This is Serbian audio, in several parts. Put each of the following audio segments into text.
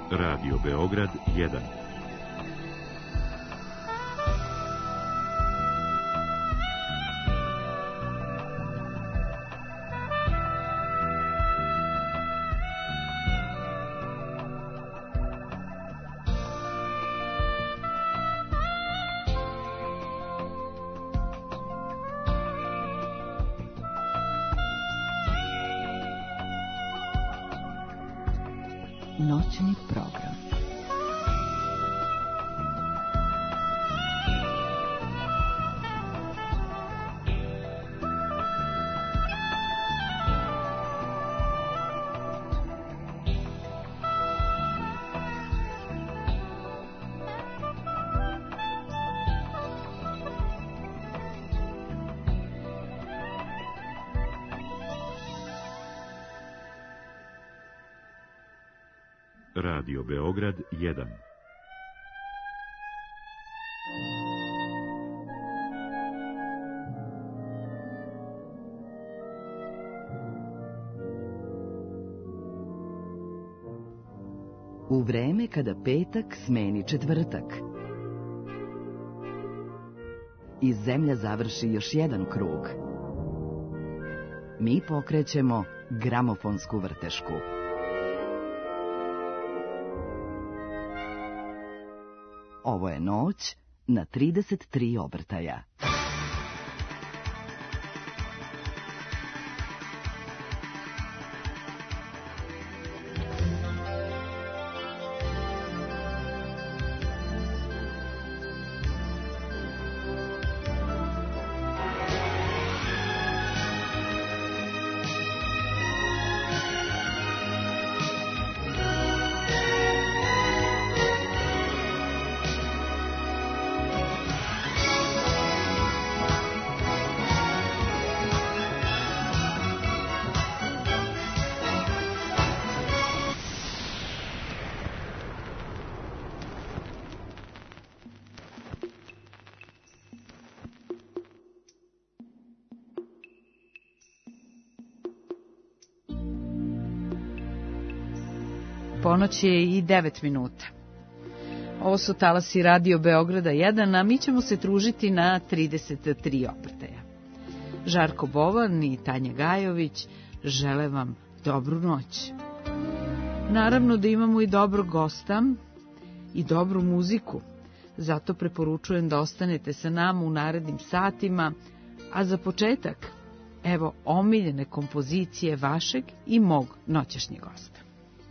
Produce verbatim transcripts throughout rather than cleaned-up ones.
Radio Beograd jedan. Noćni program. Radio Beograd jedan. U vreme kada petak smeni četvrtak i zemlja završi još jedan krug, mi pokrećemo gramofonsku vrtešku. Ovo je noć na trideset tri obrtaja. Ponoć je i devet minuta. Ovo su talasi Radio Beograda jedan, a mi ćemo se družiti na trideset tri obrtaja. Žarko Bovan i Tanja Gajović žele vam dobru noć. Naravno da imamo i dobrog gosta i dobru muziku, zato preporučujem da ostanete sa nama u narednim satima, a za početak, evo omiljene kompozicije vašeg i mog noćašnjeg gosta.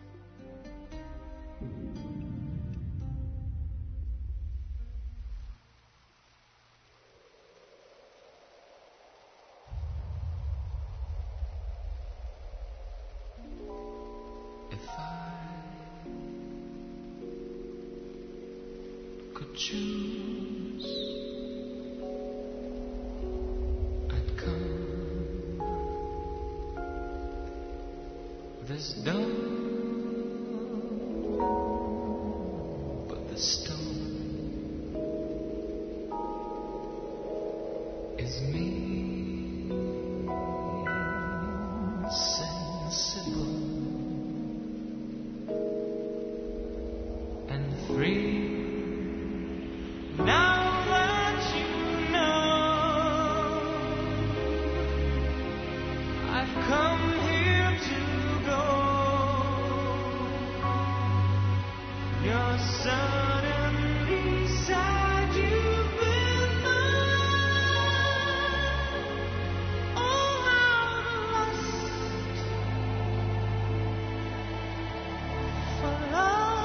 Choose, I'd come this dawn, but the stone is me, sensible and free. Now that you know, I've come here to go. You're suddenly sad, you've been mine. Oh, how the lust for love.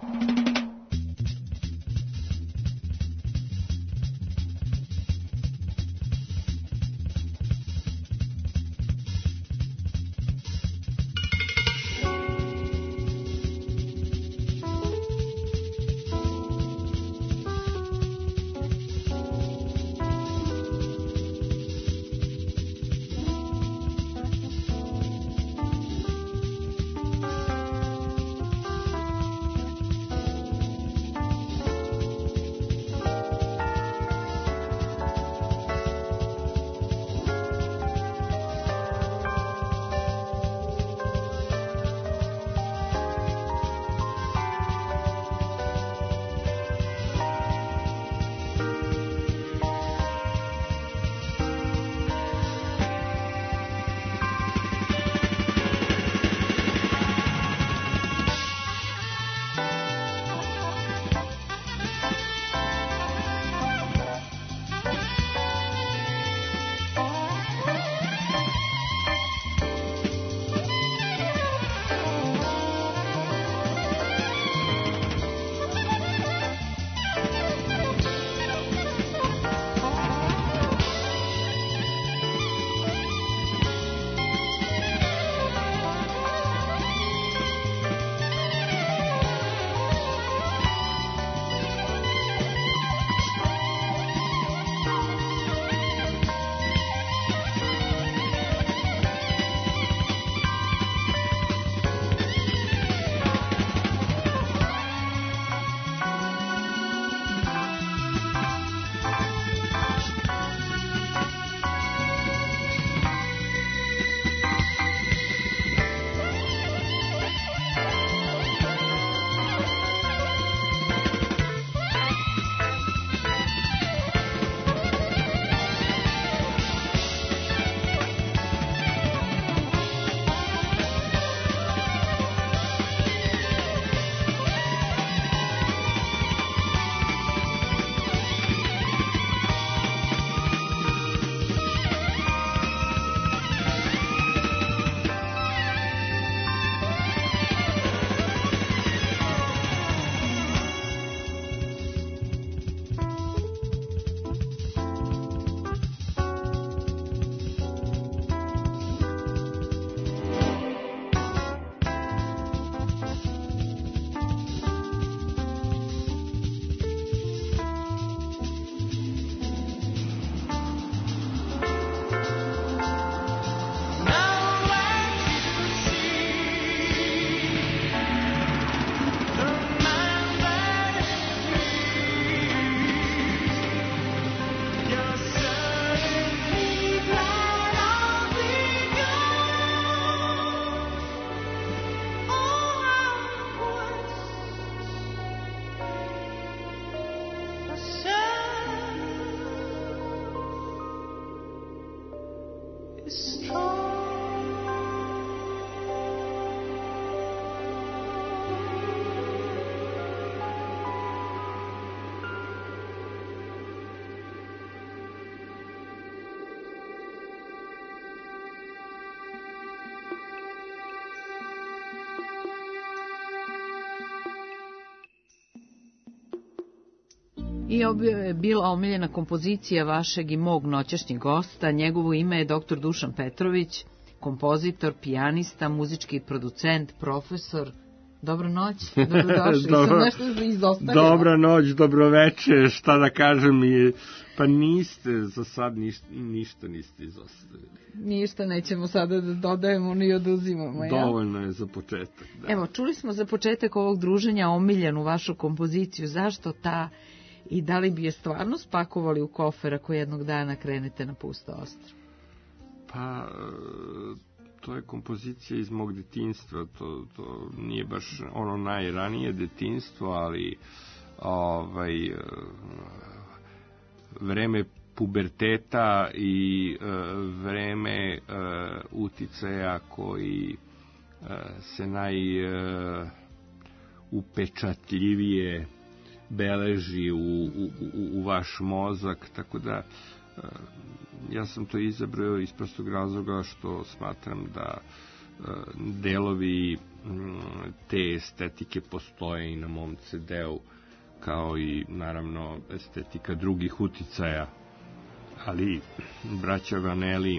I ovo je bila omiljena kompozicija vašeg i mog noćašnjeg gosta. Njegovo ime je doktor Dušan Petrović, kompozitor, pijanista, muzički producent, profesor. Dobro noć, dobrodošli. Dobro, Sam nešto izostavila. Dobra noć, dobroveče, šta da kažem, i, pa niste, za sad ništa, ništa niste izostavili. Ništa nećemo sada da dodajemo ni oduzimamo. Dovoljno je za početak. Da. Evo, čuli smo za početak ovog druženja omiljenu vašu kompoziciju. Zašto ta i da li bi je stvarno spakovali u kofer ako jednog dana krenete na Pusto ostrvo? Pa, to je kompozicija iz mog detinjstva, to, to nije baš ono najranije detinjstvo, ali ovaj, vreme puberteta i vreme uticaja koji se najupečatljivije beleži u, u, u vaš mozak, tako da ja sam to izabrao iz prostog razloga što smatram da delovi te estetike postoje i na mom ce deu, kao i naravno estetika drugih uticaja, ali braća Vanelli,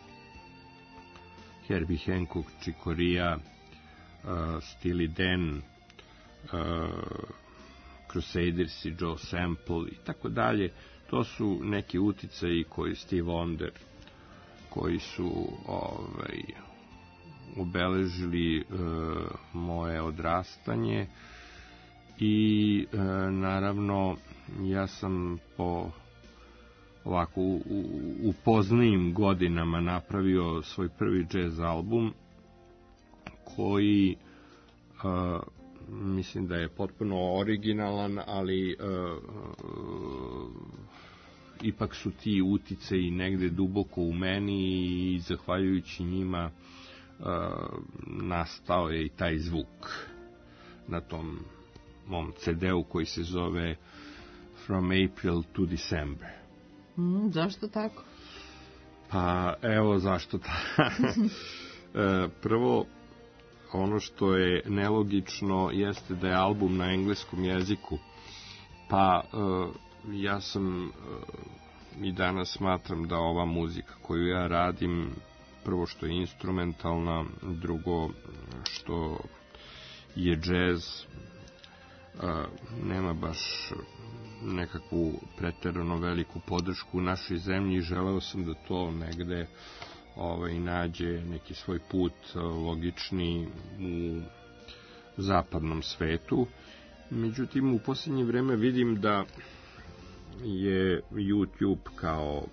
Herbie Hancock, Chick Corea, uh, Steely Dan, uh, Crusaders i Joe Sample i tako dalje, to su neki uticaji koji Steve Wonder, koji su ovaj, obeležili uh, moje odrastanje i uh, naravno ja sam po ovako u, u, u poznijim godinama napravio svoj prvi jazz album koji uh, mislim da je potpuno originalan, ali uh, uh, ipak su ti uticaji negde duboko u meni i zahvaljujući njima uh, nastao je i taj zvuk na tom mom ce deu koji se zove From April to December. Mm, zašto tako? Pa evo zašto tako. Prvo, ono što je nelogično jeste da je album na engleskom jeziku, pa uh, ja sam uh, i danas smatram da ova muzika koju ja radim, prvo što je instrumentalna, drugo što je džez, uh, nema baš nekakvu preterano veliku podršku u našoj zemlji i želeo sam da to negde ovaj, nađe neki svoj put logični u zapadnom svetu. Međutim, u posljednje vreme vidim da je YouTube kao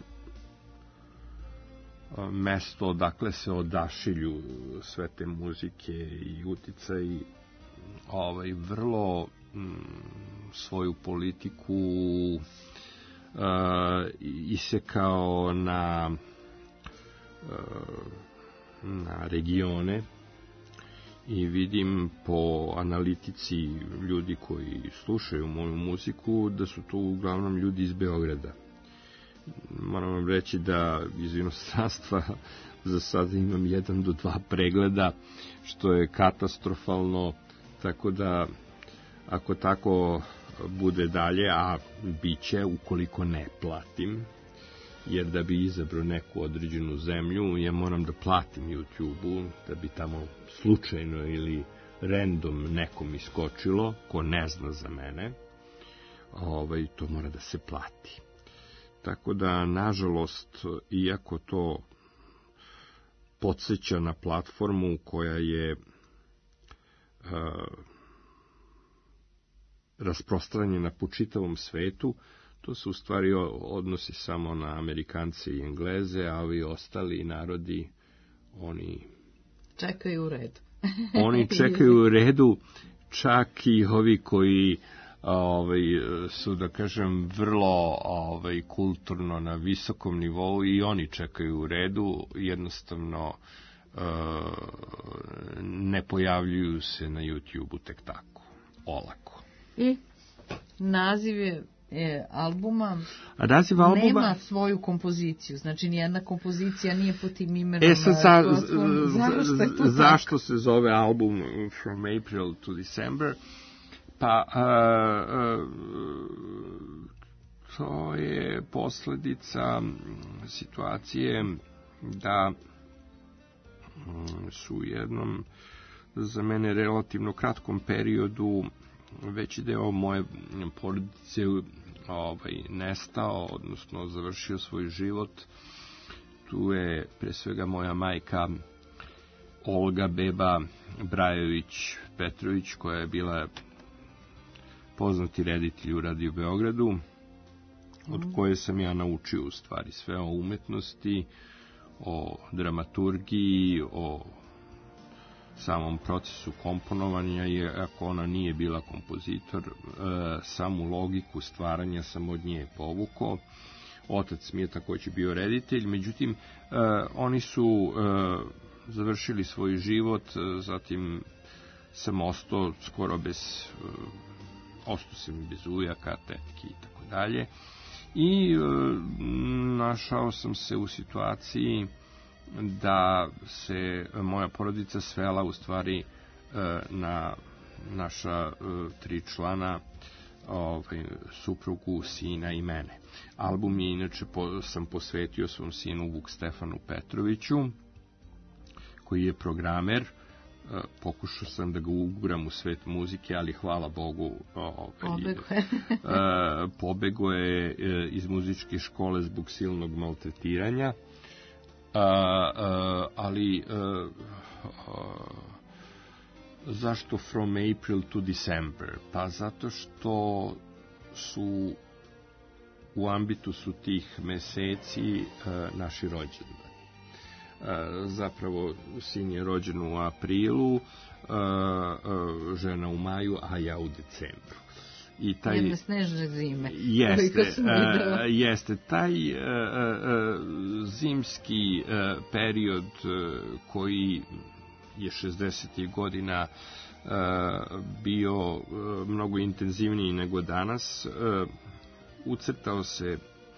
mesto odakle se odašilju sve te muzike i uticaji ovaj, vrlo m, svoju politiku uh, isekao na na regione i vidim po analitici ljudi koji slušaju moju muziku da su to uglavnom ljudi iz Beograda. Moram vam reći da iz inostranstva za sada imam jedan do dva pregleda, što je katastrofalno, tako da ako tako bude dalje, a bit će ukoliko ne platim, jer da bi izabrao neku određenu zemlju, ja moram da platim YouTube-u, da bi tamo slučajno ili random nekom iskočilo, ko ne zna za mene, ovaj, to mora da se plati. Tako da, nažalost, iako to podsjeća na platformu koja je uh, rasprostranjena po čitavom svetu, to se u stvari odnosi samo na Amerikance i Engleze, a ovi ostali narodi, oni... Čekaju u redu. Oni čekaju u redu, čak i ovi koji ovaj, su, da kažem, vrlo ovaj, kulturno na visokom nivou, i oni čekaju u redu, jednostavno uh, ne pojavljuju se na YouTube-u tek tako, olako. I naziv je E, albuma, naziv albuma nema svoju kompoziciju, znači nijedna kompozicija nije pod tim imenom. E sad, za, zašto, za, zašto se zove album From April to December? Pa uh, uh, to je posljedica situacije da um, su u jednom za mene relativno kratkom periodu veći deo moje porodice ovaj, nestao, odnosno završio svoj život. Tu je pre svega moja majka Olga Beba Brajović Petrović, koja je bila poznati reditelj u Radio Beogradu, od koje sam ja naučio u stvari sve o umetnosti, o dramaturgiji, o samom procesu komponovanja, iako ona nije bila kompozitor, e, samu logiku stvaranja sam od nje povukao. Otac mi je također bio reditelj, međutim, e, oni su e, završili svoj život, e, zatim sam ostao skoro bez, e, ostao sam bez ujaka, tetki i tako dalje. I e, našao sam se u situaciji da se moja porodica svela u stvari na naša tri člana, ovaj, suprugu, sina i mene. Album je inače po, sam posvetio svom sinu Vuk Stefanu Petroviću, koji je programer. Pokušao sam da ga uguram u svet muzike, ali hvala Bogu ovaj, pobego je iz muzičke škole zbog silnog maltretiranja. A, a, ali a, a, zašto from April to December? Pa zato što su u ambitusu tih meseci a, naši rođendani. Zapravo sin je rođen u aprilu, žena u maju, a ja u decembru. I taj jedne snežne zime. Jeste, jeste taj zimski period koji je šezdesetih godina bio mnogo intenzivniji nego danas, ucrtao se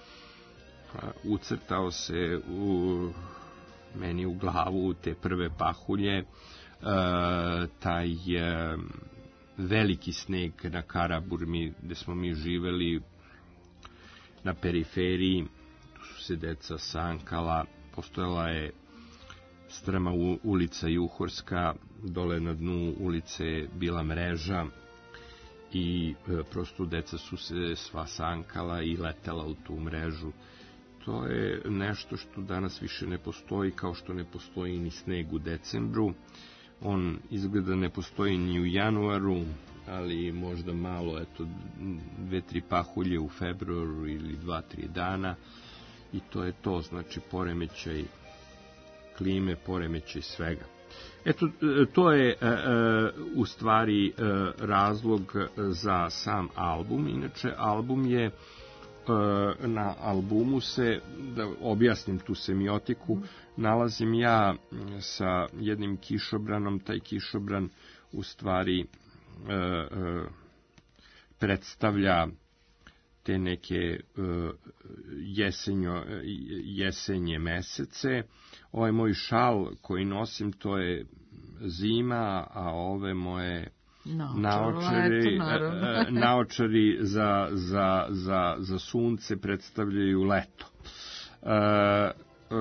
ucrtao se u meni u glavu te prve pahulje, e, taj e, veliki sneg na Karaburmi gde smo mi živeli na periferiji, tu su se deca sankala, postojala je strma u, ulica Juhorska, dole na dnu ulice bila mreža i e, prosto deca su se sva sankala i letela u tu mrežu. To je nešto što danas više ne postoji, kao što ne postoji ni sneg u decembru. On izgleda ne postoji ni u januaru, ali možda malo, eto, dve, tri pahulje u februaru ili dva, tri dana. I to je to, znači poremećaj klime, poremećaj svega. Eto, to je e, e, u stvari e, razlog za sam album. Inače, album je na albumu se, da objasnim tu semiotiku, nalazim ja sa jednim kišobranom. Taj kišobran u stvari e, e, predstavlja te neke e, jesenjo, jesenje mesece. Ovaj moj šal koji nosim, to je zima, a ove moje No, naočari, leto, naočari za, za, za, za sunce predstavljaju leto. E, e,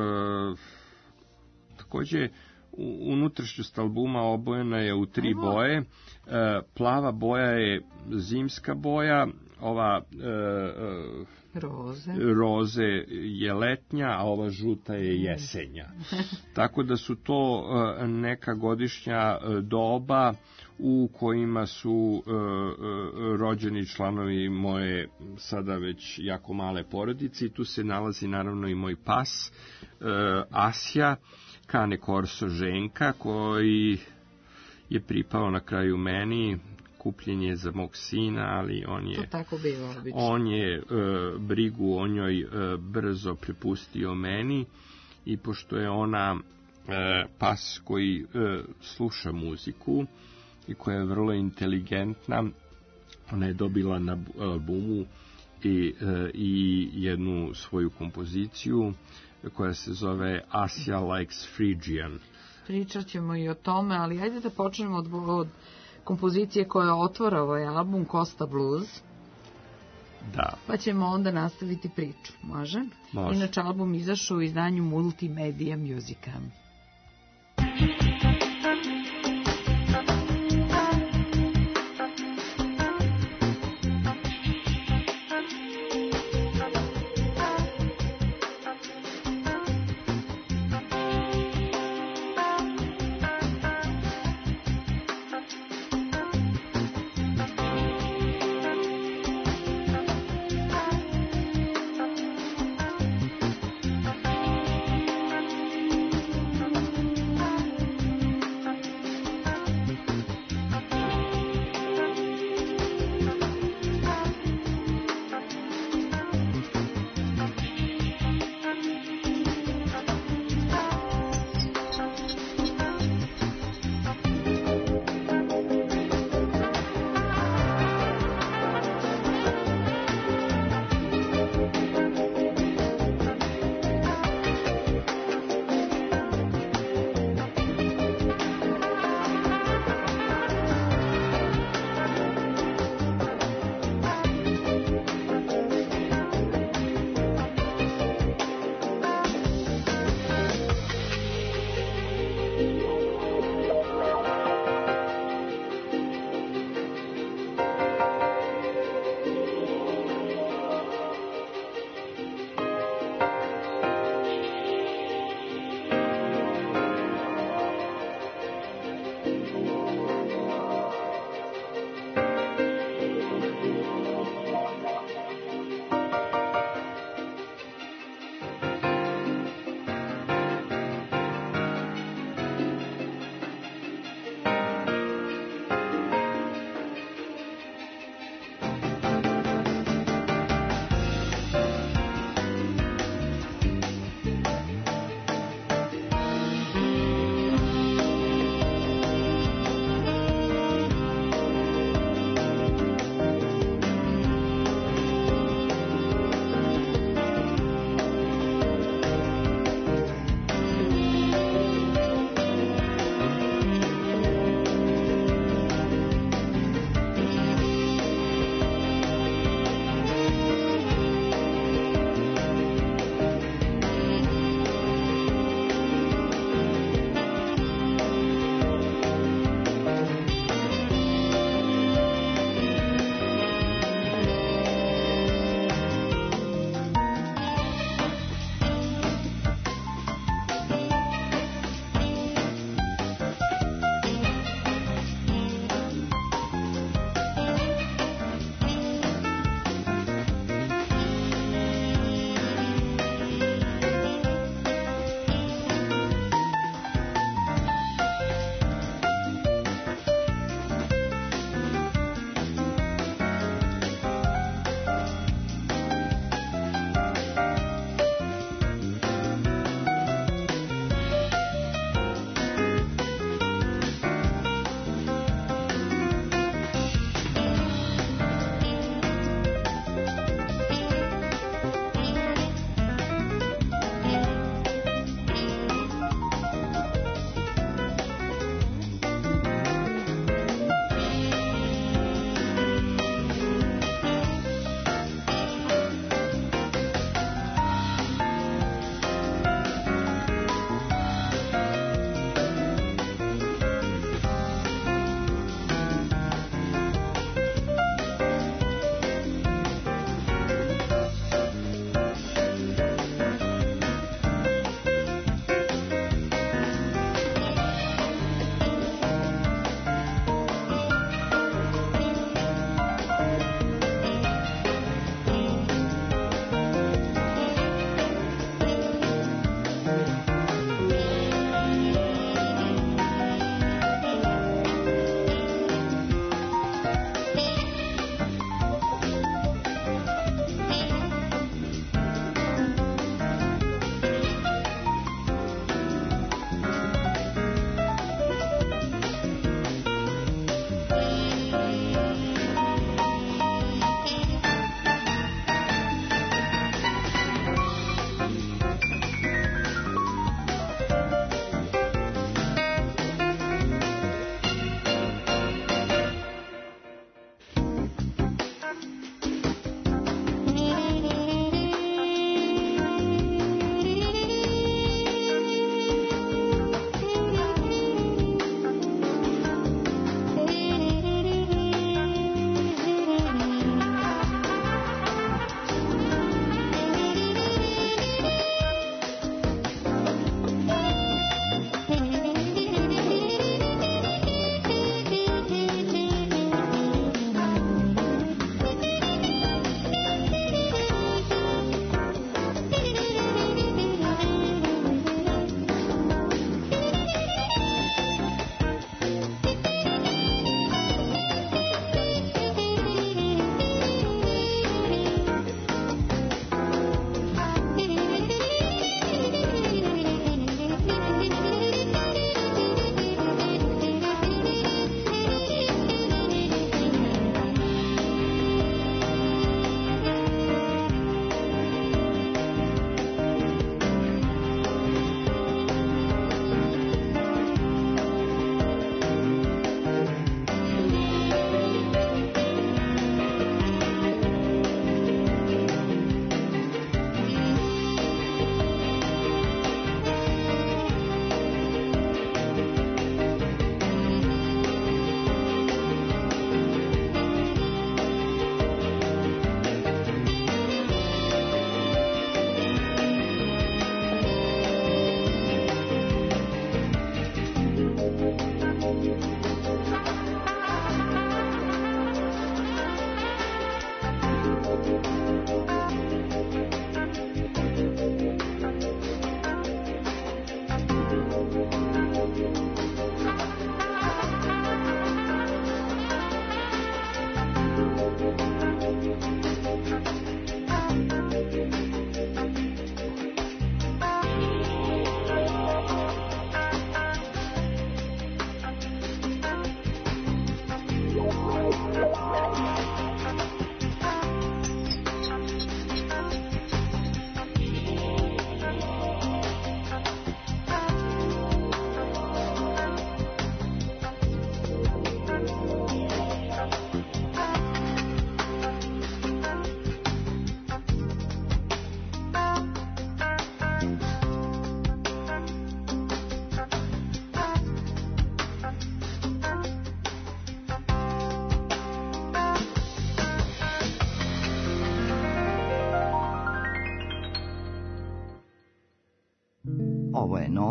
takođe, unutrašnjost albuma obojena je u tri Evo. boje. E, plava boja je zimska boja, ova e, e, roze. roze je letnja, a ova žuta je jesenja. Tako da su to e, neka godišnja doba u kojima su e, e, rođeni članovi moje sada već jako male porodice. I tu se nalazi naravno i moj pas, e, Asja, Cane Corso Ženka, koji je pripao na kraju meni. Kupljen je za mog sina, ali on je, to tako biva, obično. On je e, brigu o njoj e, brzo prepustio meni, i pošto je ona e, pas koji e, sluša muziku i koja je vrlo inteligentna, ona je dobila na albumu i, e, i jednu svoju kompoziciju koja se zove Asja Likes Phrygian. Pričat ćemo i o tome, ali ajde da počnemo od, od kompozicije koja otvara ovaj album, Costa Blues. Da. Pa ćemo onda nastaviti priču, može? Može. Inače, album izašao u izdanju Multimedia Musica.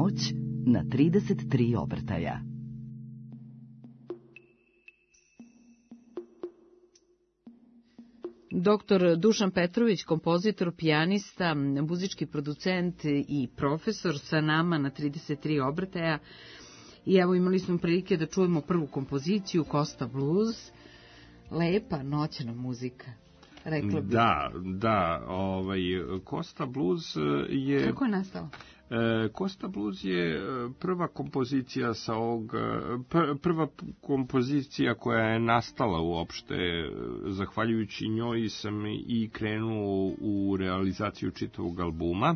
noć na trideset tri obrtaja. Doktor Dušan Petrović, kompozitor, pijanista, muzički producent i profesor sa nama na trideset tri obrtaja. I evo imali smo prilike da čujemo prvu kompoziciju, Costa Blues. Lepa noćna muzika, rekla bih. Da, da, ovaj, Costa Blues je... Kako je nastala? Costa Blues je prva kompozicija sa ovog, prva kompozicija koja je nastala uopšte. Zahvaljujući njoj sam i krenuo u realizaciju čitavog albuma.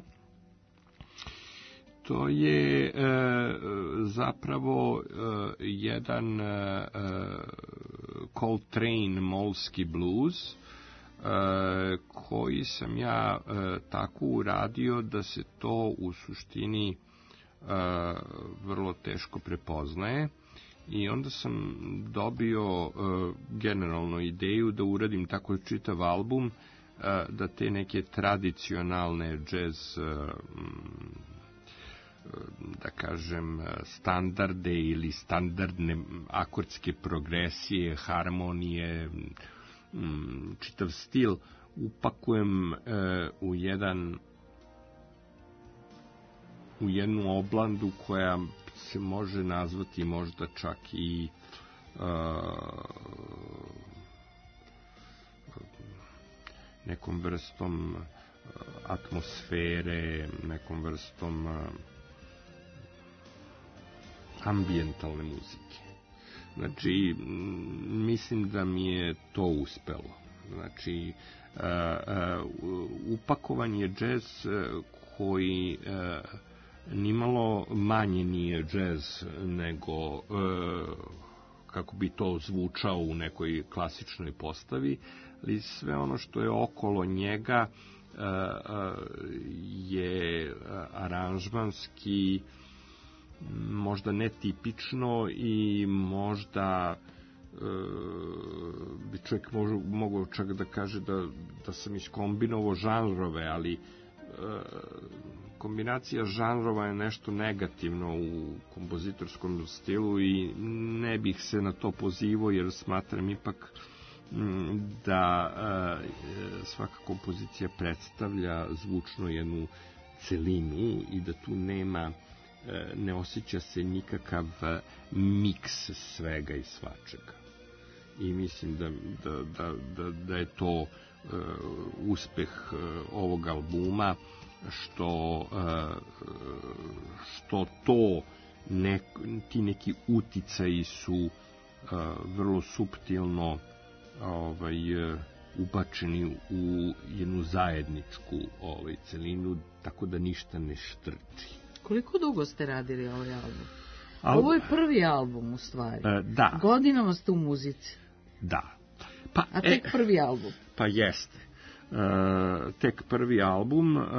To je e, zapravo e, jedan e, Coltrane molski blues, E, koji sam ja e, tako uradio da se to u suštini e, vrlo teško prepoznaje i onda sam dobio e, generalno ideju da uradim tako čitav album, e, da te neke tradicionalne džez, e, da kažem, standarde ili standardne akordske progresije, harmonije, čitav stil upakujem e, u jedan u jednu oblandu koja se može nazvati možda čak i e, nekom vrstom atmosfere, nekom vrstom ambijentalne muzike. Znači, mislim da mi je to uspelo. Znači, uh, uh, upakovan je džez koji uh, nimalo manje nije džez nego uh, kako bi to zvučao u nekoj klasičnoj postavi, ali sve ono što je okolo njega uh, uh, je aranžmanski možda netipično i možda e, bi čovjek mož, mogao čak da kaže da, da sam iskombinovao žanrove, ali e, kombinacija žanrova je nešto negativno u kompozitorskom stilu i ne bih se na to pozivao jer smatram ipak m, da e, svaka kompozicija predstavlja zvučno jednu celinu i da tu nema, ne osjeća se nikakav miks svega i svačega. I mislim da, da, da, da, da je to uh, uspeh uh, ovog albuma, što, uh, što to nek, ti neki uticaji su uh, vrlo suptilno ovaj, uh, ubačeni u jednu zajedničku ovaj, celinu, tako da ništa ne štrči. Koliko dugo ste radili ovaj album? Al... Ovo je prvi album u stvari. E, da. Godinama ste u muzici. Da. Pa, A tek e, prvi album? Pa jeste. E, tek prvi album. E, e,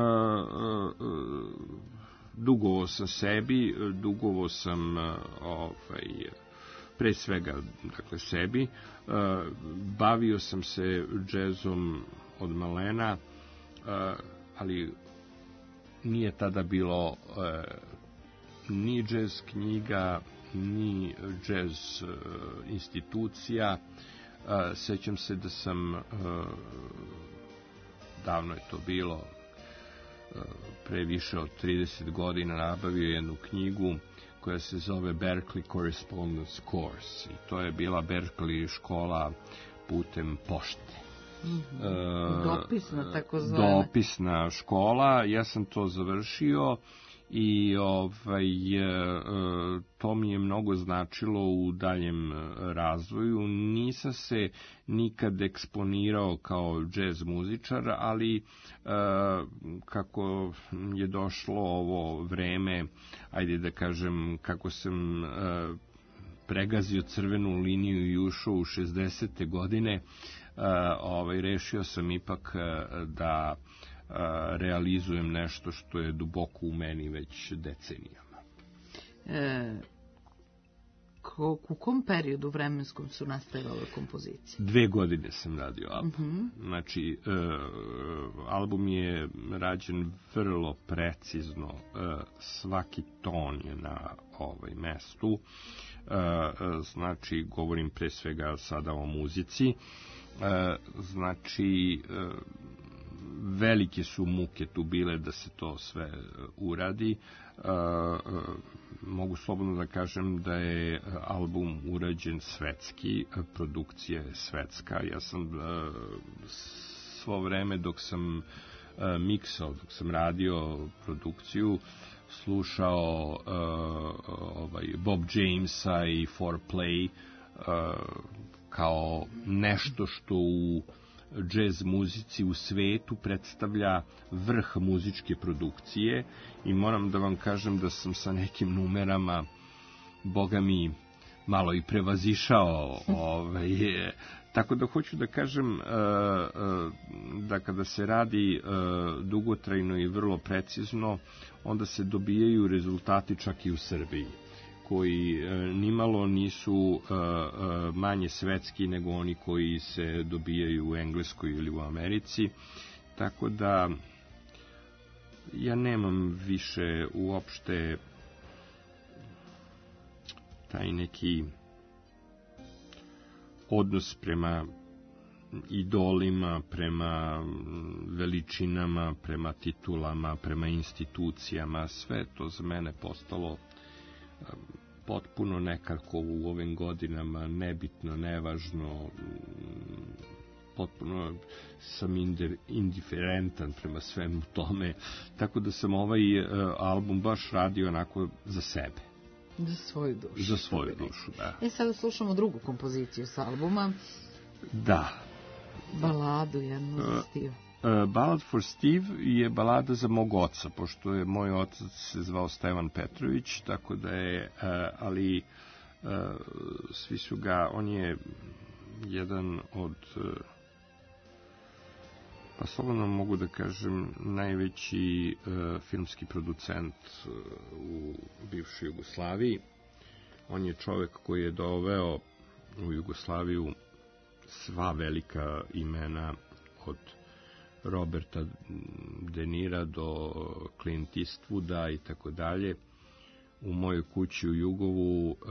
dugovao sam sebi, dugovao sam e, ovaj, pre svega dakle, sebi. E, bavio sam se džezom od malena, e, ali nije tada bilo e, ni džez knjiga, ni džez e, institucija. E, sećam se da sam, e, davno je to bilo, e, pre više od trideset godina nabavio jednu knjigu koja se zove Berklee Correspondence Course. I to je bila Berklee škola putem pošte. Mm-hmm. Dopisna, takozvana. Dopisna škola, ja sam to završio i ovaj, to mi je mnogo značilo u daljem razvoju. Nisam se nikad eksponirao kao džez muzičar, ali kako je došlo ovo vreme, ajde da kažem, kako sam pregazio crvenu liniju i ušao u šezdesete godine, Uh, ovaj, rešio sam ipak uh, da uh, realizujem nešto što je duboko u meni već decenijama. E, ko, u kom periodu vremenskom su nastale ove kompozicije? Dve godine sam radio album. Mhm. Znači, e, album je rađen vrlo precizno, e, svaki ton je na ovaj mestu. E, znači, govorim pre svega sada o muzici. E, znači, e, velike su muke tu bile da se to sve uradi. Uh, uh, mogu slobodno da kažem da je album urađen svetski, produkcija je svetska. Ja sam uh, svo vreme dok sam uh, miksao, dok sam radio produkciju, slušao uh, ovaj Bob Jamesa i four play uh, kao nešto što u džez muzici u svetu predstavlja vrh muzičke produkcije i moram da vam kažem da sam sa nekim numerama, boga mi, malo i prevazišao. Ovaj, tako da hoću da kažem da kada se radi dugotrajno i vrlo precizno, onda se dobijaju rezultati čak i u Srbiji, koji e, nimalo nisu e, e, manje svetski nego oni koji se dobijaju u Engleskoj ili u Americi. Tako da ja nemam više uopšte taj neki odnos prema idolima, prema veličinama, prema titulama, prema institucijama. Sve to za mene postalo potpuno nekako u ovim godinama nebitno, nevažno, potpuno sam indiferentan prema svemu tome, tako da sam ovaj uh, album baš radio onako za sebe. Za svoju dušu. Za svoju dušu, da. E, sada slušamo drugu kompoziciju s albuma. Da. Baladu jednu za Steve. Uh, Ballad for Steve je balada za mog oca, pošto je moj otac se zvao Stevan Petrović, tako da je, uh, ali uh, svi su ga, on je jedan od, uh, pa slobodno mogu da kažem, najveći uh, filmski producent uh, u bivšoj Jugoslaviji. On je čovek koji je doveo u Jugoslaviju sva velika imena od Roberta De Nira do Clint Eastwooda i tako dalje. U mojoj kući u Jugovu uh,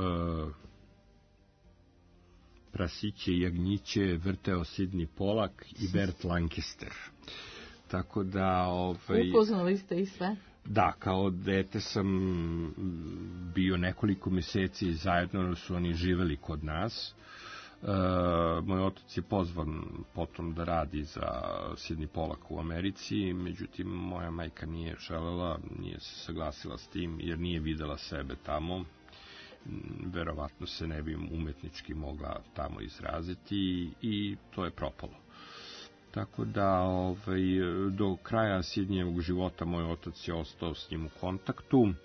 prasiće i jagnjiće vrteo Sidney Pollack i Bert Lancaster. Tako da... Ovaj, upoznali ste i sve? Da, kao dete sam bio nekoliko meseci zajedno, su oni živeli kod nas. Uh, moj otac je pozvan potom da radi za Sidney Pollack u Americi, međutim moja majka nije želela, nije se saglasila s tim jer nije videla sebe tamo, verovatno se ne bi umetnički mogla tamo izraziti i to je propalo. Tako da ovaj, do kraja Sidneyjevog života moj otac je ostao s njim u kontaktu. Uh,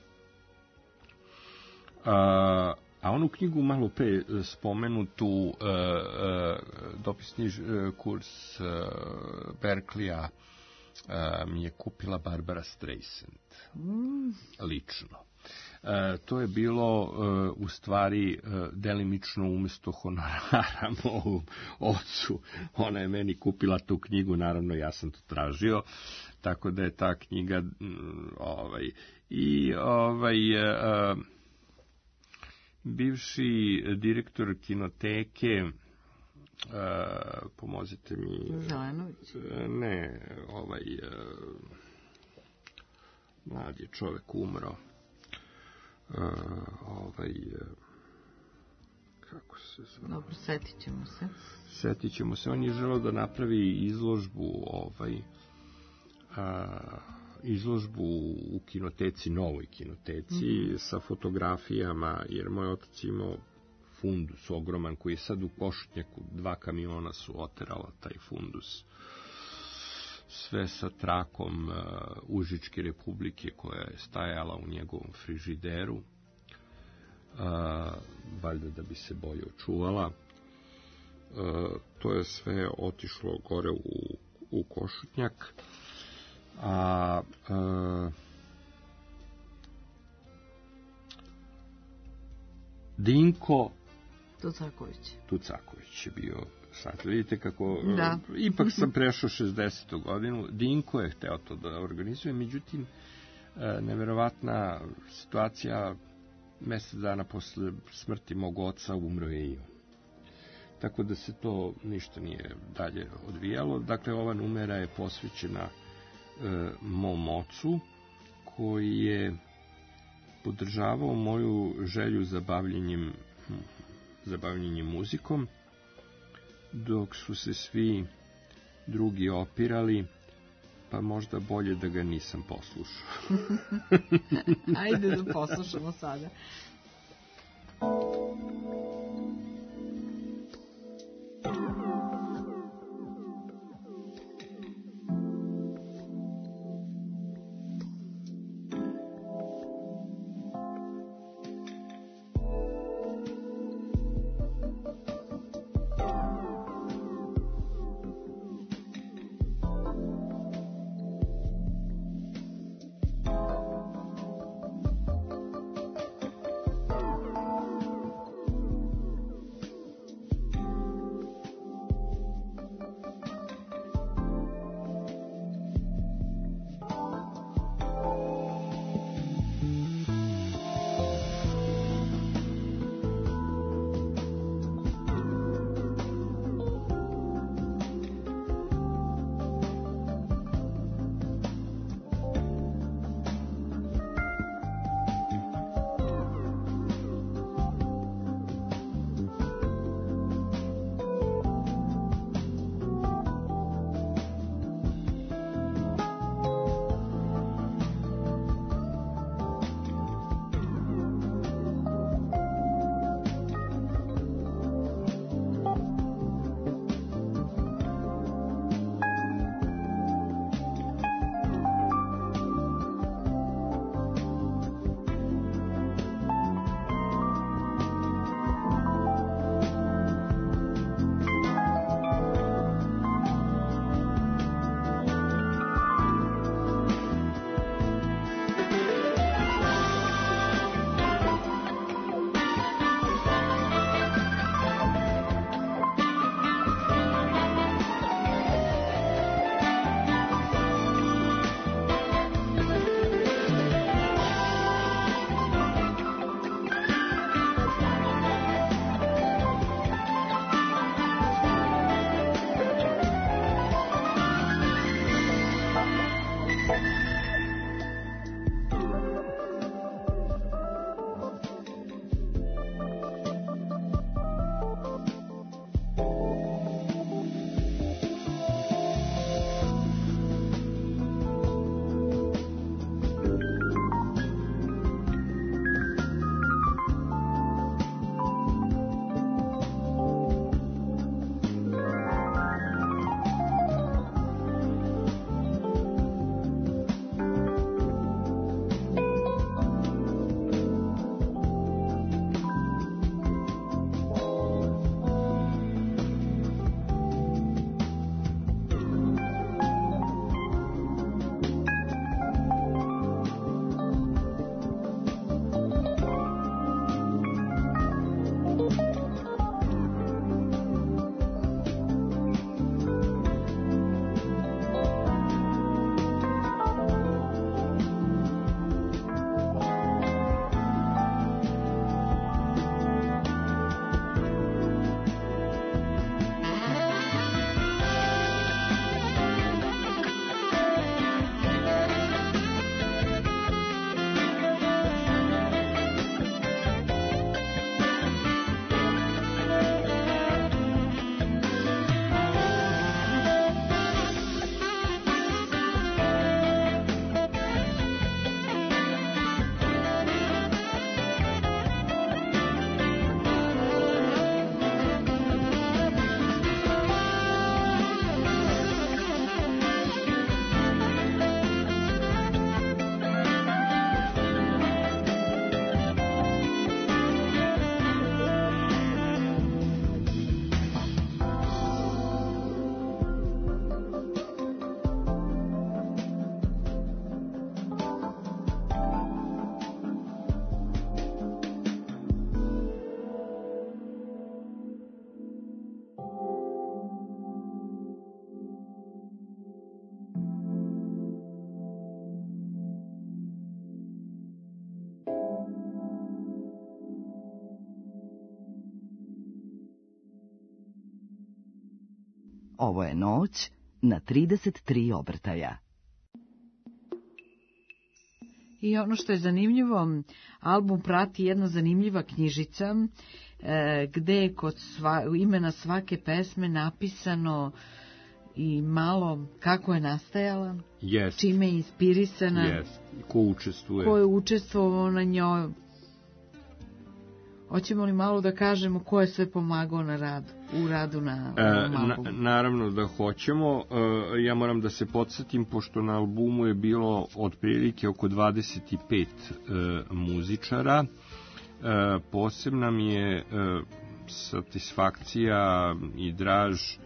A onu knjigu malo pre spomenutu uh, uh, dopisni uh, kurs uh, Berkleya uh, mi je kupila Barbara Streisand. Mm. Lično. Uh, to je bilo uh, u stvari uh, delimično umesto honorara mom ocu. Ona je meni kupila tu knjigu, naravno ja sam to tražio, tako da je ta knjiga um, ovaj, i ovaj uh, bivši direktor kinoteke, uh, pomozite mi... Zelenović? Ne, ovaj... Uh, mlad je čovek umro. Uh, ovaj... Uh, kako se zove? Dobro, setit ćemo se. Setit ćemo se. On je želeo da napravi izložbu, ovaj... Uh, izložbu u kinoteci, novoj kinoteci, mm-hmm. sa fotografijama, jer moj otac imao fundus ogroman koji je sad u Košutnjaku, dva kamiona su oterala taj fundus. Sve sa trakom uh, Užičke republike koja je stajala u njegovom frižideru, uh, valjda da bi se bolje očuvala. Uh, to je sve otišlo gore u, u Košutnjak. A e, Dinko Tucaković. Tucaković je bio, sad vidite kako, Da. ipak sam prešao šezdesetu godinu, Dinko je hteo to da organizuje, međutim, neverovatna situacija, mesec dana posle smrti mog oca umro je i on. Tako da se to ništa nije dalje odvijalo. Dakle, ova numera je posvećena e, mom ocu, koji je podržavao moju želju za bavljenjem, za bavljenjem muzikom, dok su se svi drugi opirali, pa možda bolje da ga nisam poslušao. Ajde da poslušamo sada. Ovo je noć na trideset tri obrtaja. I ono što je zanimljivo, album prati jedna zanimljiva knjižica, e, gde je kod sva, imena svake pesme napisano i malo kako je nastajala, Jest. čime je inspirisana, Jest. Ko učestvuje. ko je učestvovao na njoj. Hoćemo li malo da kažemo ko je sve pomagao na radu, u radu na ovom albumu? E, na, naravno da hoćemo. E, ja moram da se podsjetim, pošto na albumu je bilo otprilike oko dvadeset pet e, muzičara. E, posebna mi je e, satisfakcija i draž e,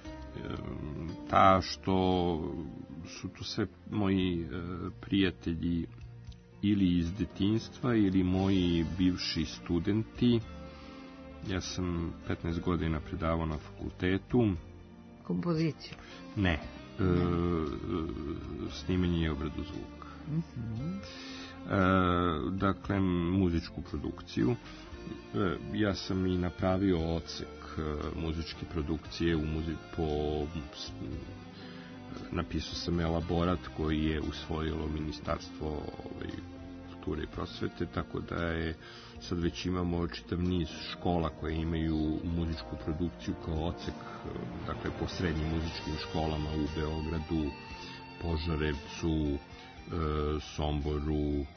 ta što su tu sve moji e, prijatelji ili iz detinjstva ili moji bivši studenti. Ja sam petnaest godina predavao na fakultetu. Kompoziciju? Ne, e, snimanje i obradu zvuka. Mm-hmm. E, dakle, muzičku produkciju. E, ja sam i napravio odsek e, muzičke produkcije u muzi po napisao sam elaborat koji je usvojilo ministarstvo ovaj, kulture i prosvete, tako da je sad već imamo čitav niz škola koje imaju muzičku produkciju kao odsek, dakle po srednjim muzičkim školama u Beogradu, Požarevcu, e, Somboru, e,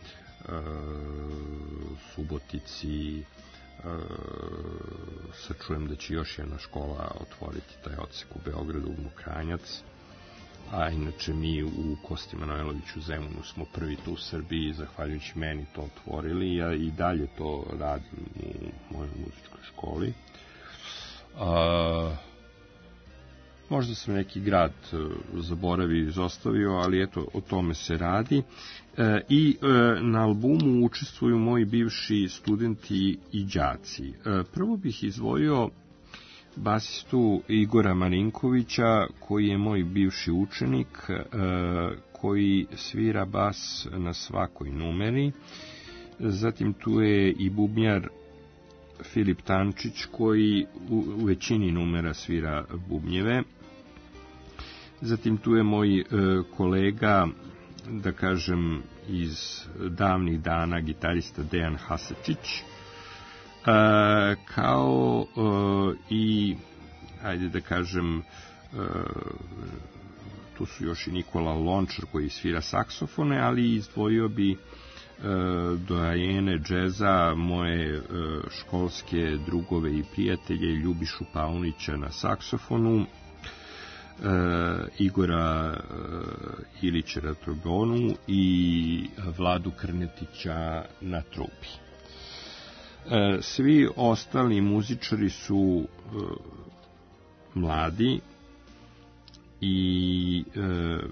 Subotici. E, sad čujem da će još jedna škola otvoriti taj odsek u Beogradu, u Mokranjac. A inače mi u Kosti Manojloviću Zemunu smo prvi tu u Srbiji, zahvaljujući meni to otvorili. Ja i dalje to radim u mojoj muzičkoj školi. A, možda sam neki grad zaboravio i izostavio, ali eto, o tome se radi. E, I e, na albumu učestvuju moji bivši studenti i đaci. E, prvo bih izdvojio basistu Igora Marinkovića, koji je moj bivši učenik, e, koji svira bas na svakoj numeri. Zatim tu je i bubnjar Filip Tančić, koji u, u većini numera svira bubnjeve. Zatim tu je moj e, kolega, da kažem, iz davnih dana, gitarista Dejan Hasečić. Uh, kao uh, i ajde da kažem uh, tu su još i Nikola Lončar koji svira saksofone, ali izdvojio bi uh, dojene džeza, moje uh, školske drugove i prijatelje, Ljubišu Paunića na saksofonu, uh, Igora uh, Ilića na trombonu i Vladu Krnetića na trubi. Svi ostali muzičari su uh, mladi i uh,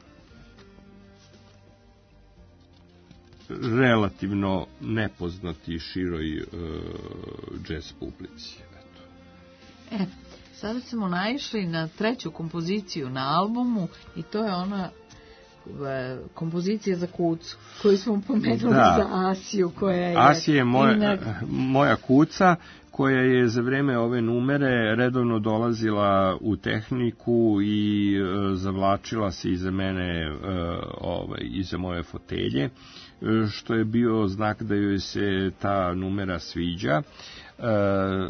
relativno nepoznati široj uh, jazz publici. Eto. E, sada smo naišli na treću kompoziciju na albumu i to je ona kompozicija za kucu koju smo pomenuli, da, za Asiju, koja je Asija je moja, inak... moja kuca koja je za vreme ove numere redovno dolazila u tehniku i e, zavlačila se iza mene, e, ovaj, iza moje fotelje, e, što je bio znak da joj se ta numera sviđa. E, e,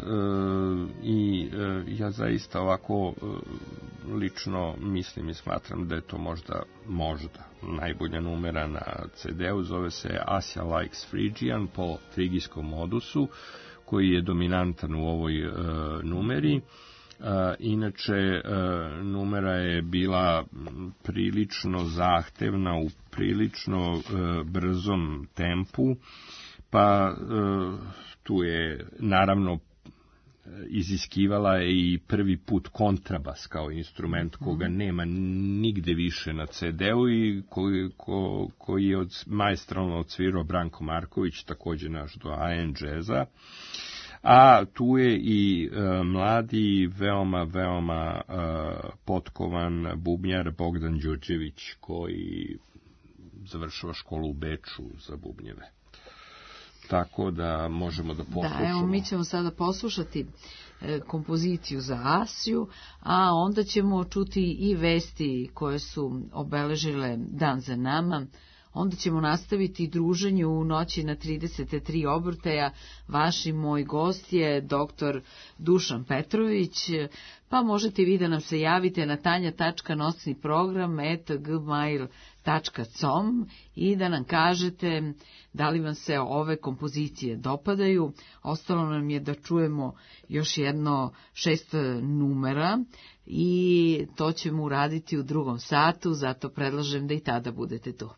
i e, ja zaista ovako e, lično mislim i smatram da je to možda možda najbolja numera na ce deu. Zove se Asia Likes Phrygian po frigijskom modusu, koji je dominantan u ovoj e, numeri. E, inače e, numera je bila prilično zahtevna u prilično e, brzom tempu, pa e, tu je naravno iziskivala je i prvi put kontrabas kao instrument koga nema nigde više na ce deu i koji, ko, koji je od, maestralno odsvirao Branko Marković, također naš doajen džeza. A tu je i e, mladi, veoma, veoma e, potkovan bubnjar Bogdan Đurđević, koji završava školu u Beču za bubnjeve. tako da možemo da poslušamo. Da, evo mi ćemo sada poslušati e, kompoziciju za Asiju, a onda ćemo čuti i vesti koje su obeležile dan za nama. Onda ćemo nastaviti druženje u noći na trideset tri obrtaja. Vaš i moj gost je doktor Dušan Petrović, pa možete vi da nam se javite na tanja tačka nosni program at gmail tačka com i da nam kažete da li vam se ove kompozicije dopadaju. Ostalo nam je da čujemo još jedno šest numera i to ćemo uraditi u drugom satu, zato predlažem da i tada budete tu.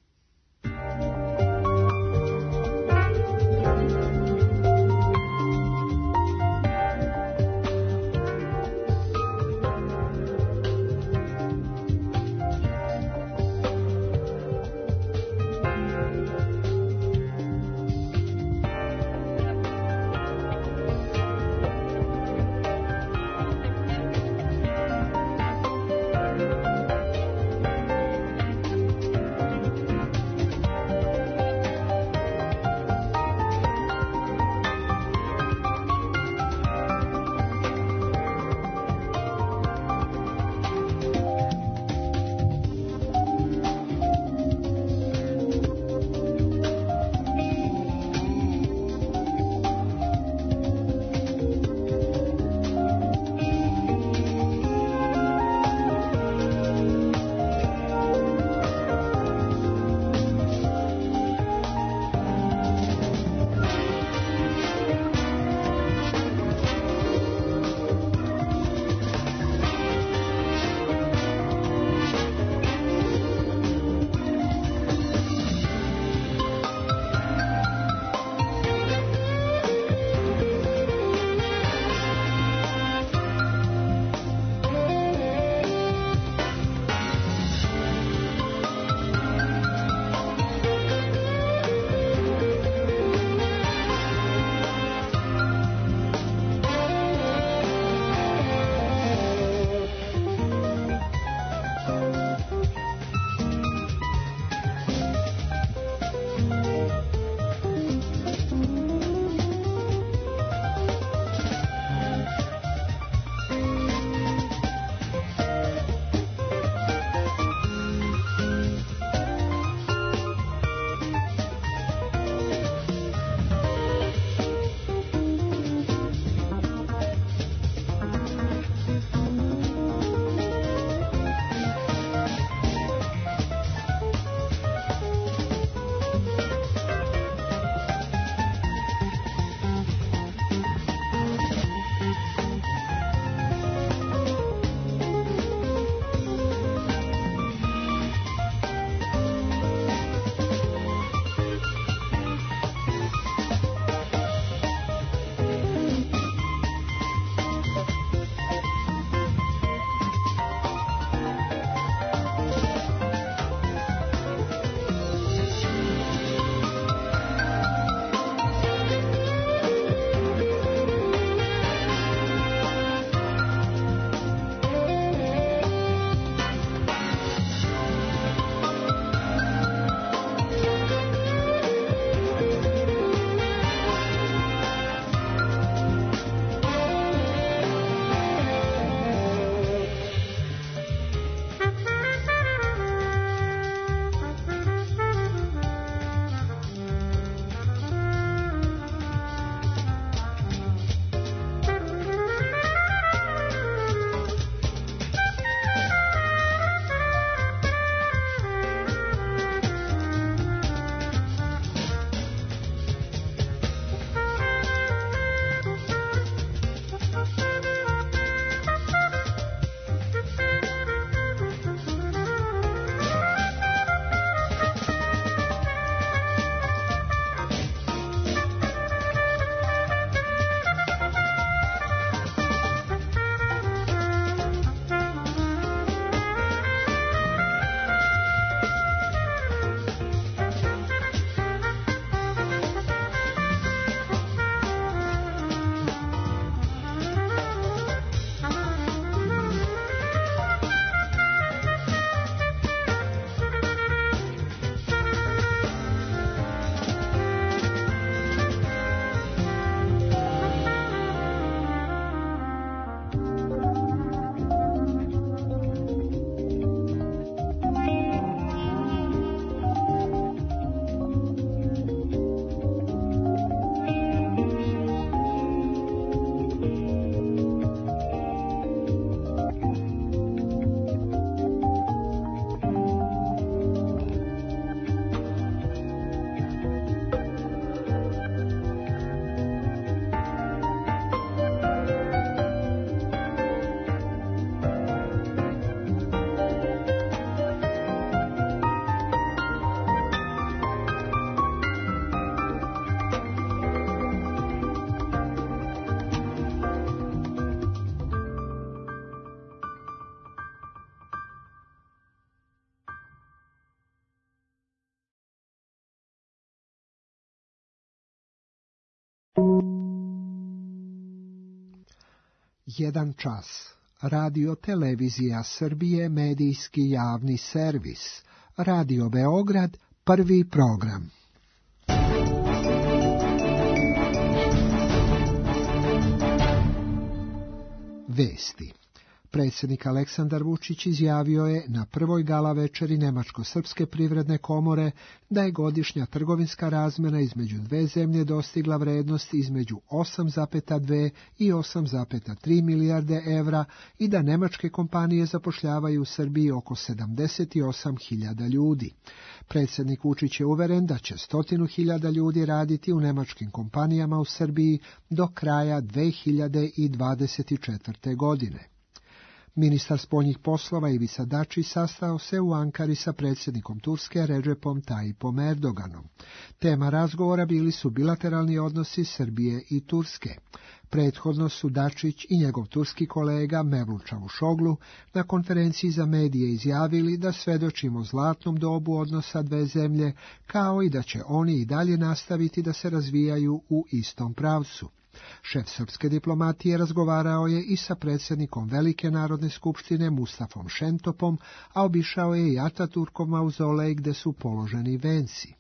Jedan čas. Radio Televizija Srbije, medijski javni servis. Radio Beograd, prvi program. Vesti. Predsjednik Aleksandar Vučić izjavio je na prvoj gala večeri Nemačko-srpske privredne komore da je godišnja trgovinska razmjena između dve zemlje dostigla vrednost između osam zarez dve i osam zarez tri milijarde evra i da nemačke kompanije zapošljavaju u Srbiji oko sedamdeset osam hiljada ljudi. Predsjednik Vučić je uveren da će stotinu hiljada ljudi raditi u nemačkim kompanijama u Srbiji do kraja dve hiljade dvadeset četvrte. godine. Ministar spoljnih poslova Ivica Dačić sastao se u Ankari sa predsjednikom Turske Redžepom Tayyipom Erdoganom. Tema razgovora bili su bilateralni odnosi Srbije i Turske. Prethodno su Dačić i njegov turski kolega Mevlut Čavuşoglu na konferenciji za medije izjavili da svedočimo zlatnom dobu odnosa dve zemlje, kao i da će oni i dalje nastaviti da se razvijaju u istom pravcu. Šef srpske diplomatije razgovarao je i sa predsjednikom Velike narodne skupštine Mustafom Šentopom, a obišao je i Ataturkov mauzolej gde su položeni venci.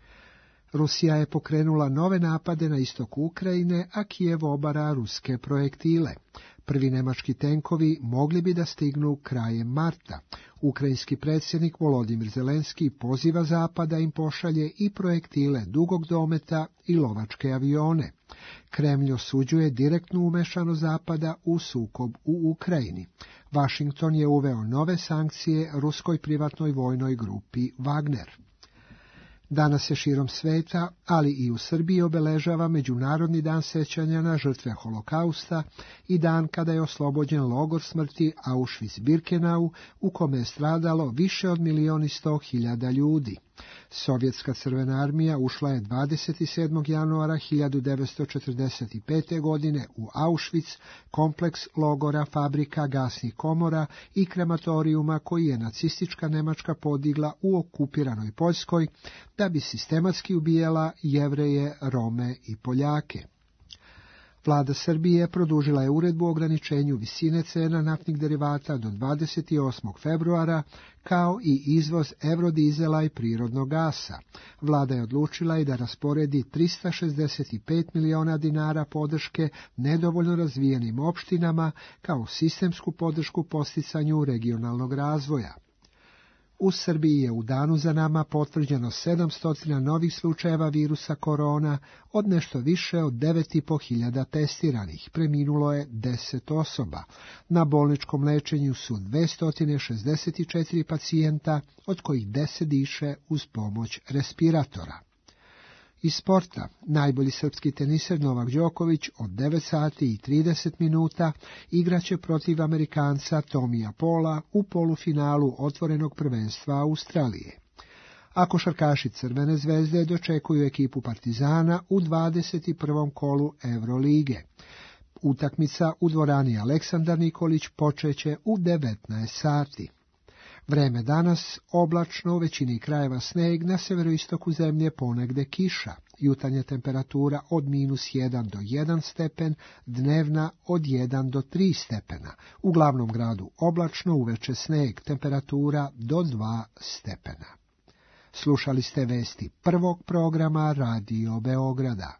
Rusija je pokrenula nove napade na istoku Ukrajine, a Kijev obara ruske projektile. Prvi nemački tenkovi mogli bi da stignu krajem marta. Ukrajinski predsjednik Volodimir Zelenski poziva Zapad da im pošalje i projektile dugog dometa i lovačke avione. Kremlj osuđuje direktnu umešanost Zapada u sukob u Ukrajini. Vašington je uveo nove sankcije ruskoj privatnoj vojnoj grupi Wagner. Danas se širom sveta, ali i u Srbiji obeležava Međunarodni dan sećanja na žrtve Holokausta i dan kada je oslobođen logor smrti Auschwitz-Birkenau, u kome je stradalo više od milion i sto hiljada ljudi. Sovjetska crvena armija ušla je dvadeset sedmog januara hiljadu devetsto četrdeset pete. godine u Auschwitz, kompleks logora, fabrika, gasnih komora i krematorijuma koji je nacistička Nemačka podigla u okupiranoj Poljskoj, da bi sistematski ubijala Jevreje, Rome i Poljake. Vlada Srbije produžila je uredbu o ograničenju visine cena naftnih derivata do dvadeset osmog februara, kao i izvoz eurodizela i prirodnog gasa. Vlada je odlučila i da rasporedi trista šezdeset pet miliona dinara podrške nedovoljno razvijenim opštinama kao sistemsku podršku posticanju regionalnog razvoja. U Srbiji je u danu za nama potvrđeno sedamsto novih slučajeva virusa korona, od nešto više od devet i po hiljada testiranih. Preminulo je deset osoba. Na bolničkom lečenju su dvesta šezdeset četiri pacijenta, od kojih deset diše uz pomoć respiratora. Iz sporta, najbolji srpski teniser Novak Đoković od devet sati i trideset minuta igraće protiv Amerikanca Tomija Pola u polufinalu otvorenog prvenstva Australije. A košarkaši Crvene zvezde dočekuju ekipu Partizana u dvadeset prvom kolu Evrolige. Utakmica u dvorani Aleksandar Nikolić počeće u devetnaest sati. Vreme danas oblačno, u većini krajeva sneg, na severoistoku zemlje ponegde kiša. Jutarnja temperatura od minus jedan do jedan stepen, dnevna od jedan do tri stepena. U glavnom gradu oblačno, uveče sneg, temperatura do dva stepena. Slušali ste vesti prvog programa Radio Beograda.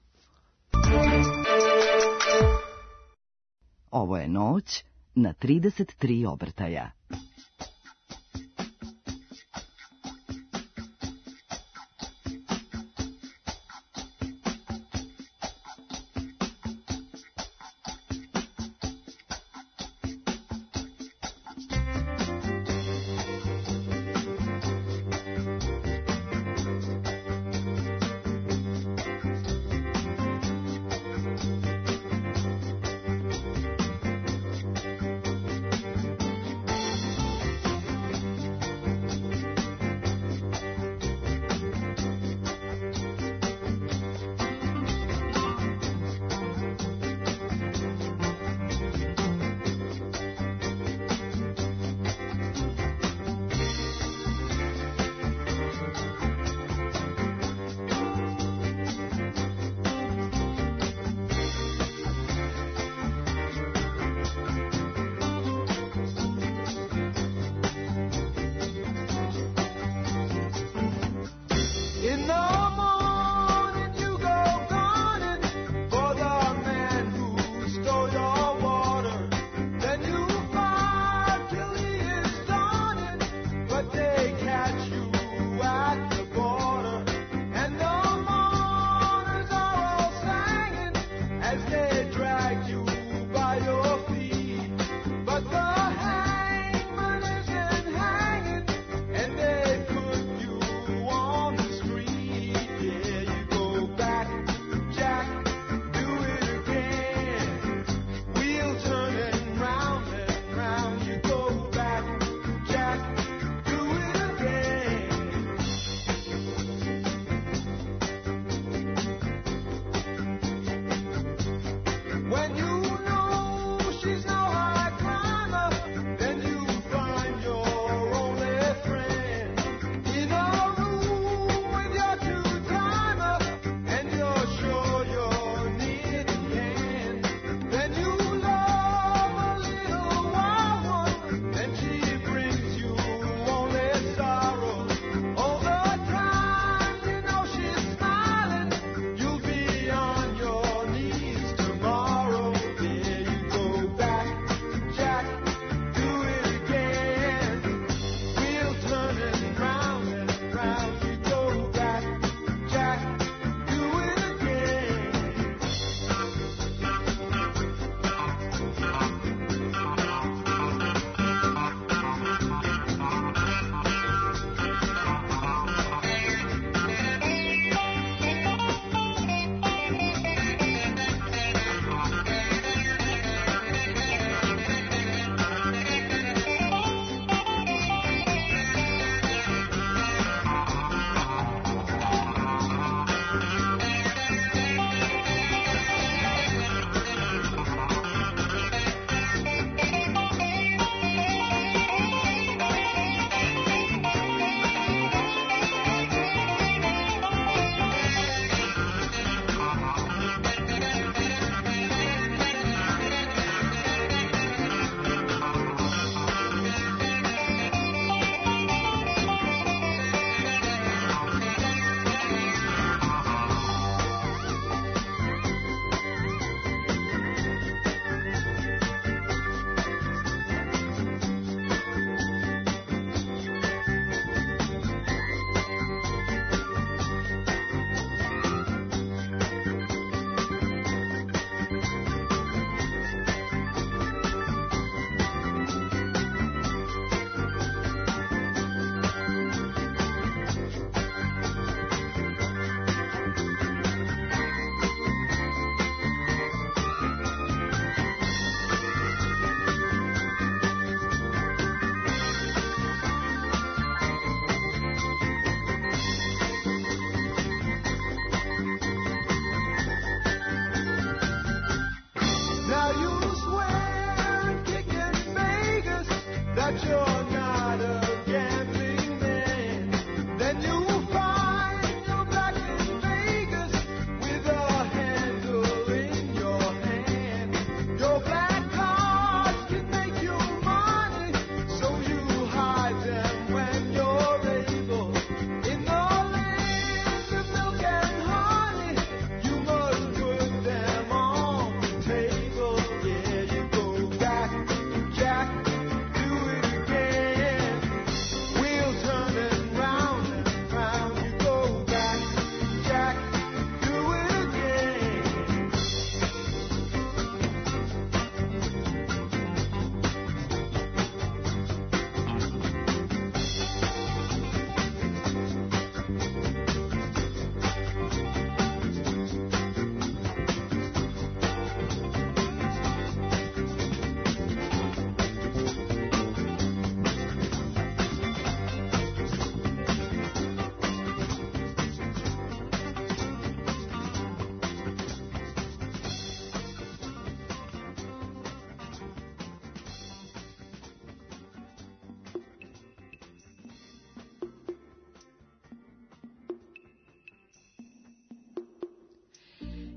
Ovo je noć na trideset tri obrtaja.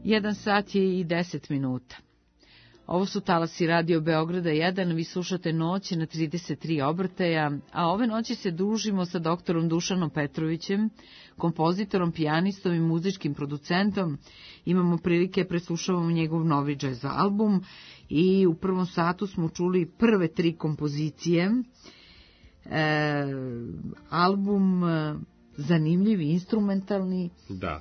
Jedan sat je i deset minuta. Ovo su talasi Radio Beograda jedan, vi slušate Noć na trideset tri obrtaja, a ove noći se družimo sa doktorom Dušanom Petrovićem, kompozitorom, pijanistom i muzičkim producentom. Imamo prilike, preslušavamo njegov novi džez album i u prvom satu smo čuli prve tri kompozicije. E, album zanimljiv, instrumentalni. Da.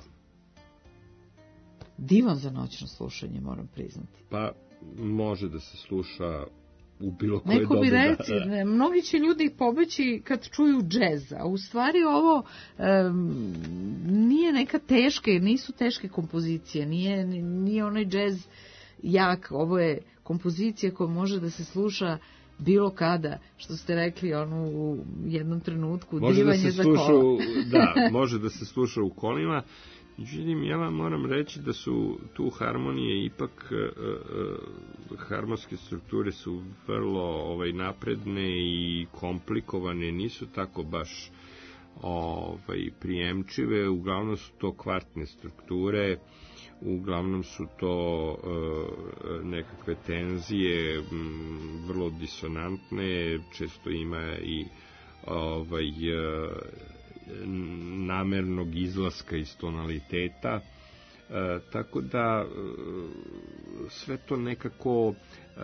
Divan za noćno slušanje, moram priznati. Pa može da se sluša u bilo koje Neko bi dobe. reci, Da, da. mnogi će ljudi pobeći kad čuju džez, a u stvari ovo um, nije neka teška, nisu teške kompozicije, nije, nije onaj džez jak, ovo je kompozicija koja može da se sluša bilo kada, što ste rekli ono u jednom trenutku, Može divanje da se za sluša kola. u, da, može da se sluša u kolima. Međutim, ja vam moram reći da su tu harmonije ipak, e, e, harmonske strukture su vrlo ovaj, napredne i komplikovane, nisu tako baš ovaj, prijemčive, uglavnom su to kvartne strukture, uglavnom su to e, nekakve tenzije, m, vrlo disonantne, često ima i ovaj, e, namernog izlaska iz tonaliteta, e, tako da e, sve to nekako e,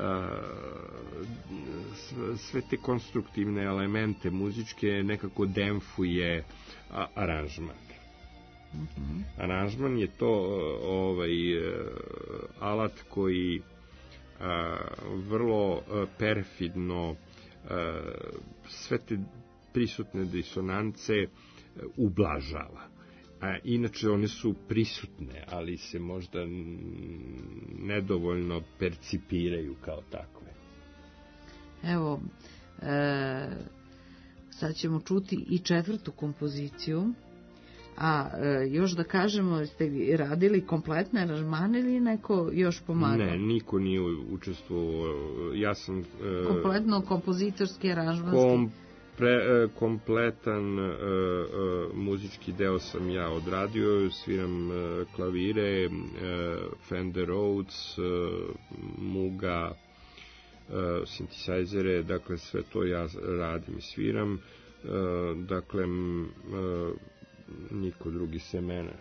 sve te konstruktivne elemente muzičke nekako demfuje a, aranžman. Mm-hmm. Aranžman je to ovaj alat koji a, vrlo a, perfidno a, sve te prisutne disonance ublažava. A inače one su prisutne, ali se možda nedovoljno percipiraju kao takve. Evo, e, sad ćemo čuti i četvrtu kompoziciju, a e, još da kažemo, ste vi radili kompletne aranžmane ili neko još pomagao? Ne, niko nije učestvovao. Ja sam... E, kompletno kompozitorski aranžmanski? Kom, Pre, kompletan uh, uh, muzički deo sam ja odradio, sviram uh, klavire, uh, Fender Rhodes, uh, Muga, uh, synthesizere, dakle sve to ja radim i sviram, uh, dakle uh, niko drugi se mene.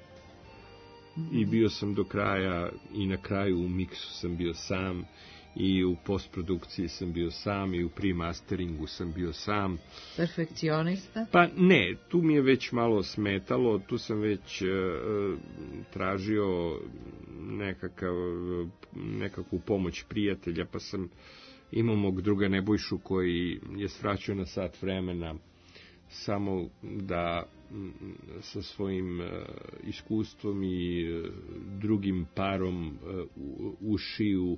I bio sam do kraja, i na kraju u miksu sam bio sam, i u postprodukciji sam bio sam, i u pre-masteringu sam bio sam. Perfekcionista? Pa ne, tu mi je već malo smetalo, tu sam već uh, tražio nekakav, nekakvu pomoć prijatelja, pa sam imao mog druga Nebojšu koji je svraćao na sat vremena samo da sa svojim uh, iskustvom i uh, drugim parom uh, ušiju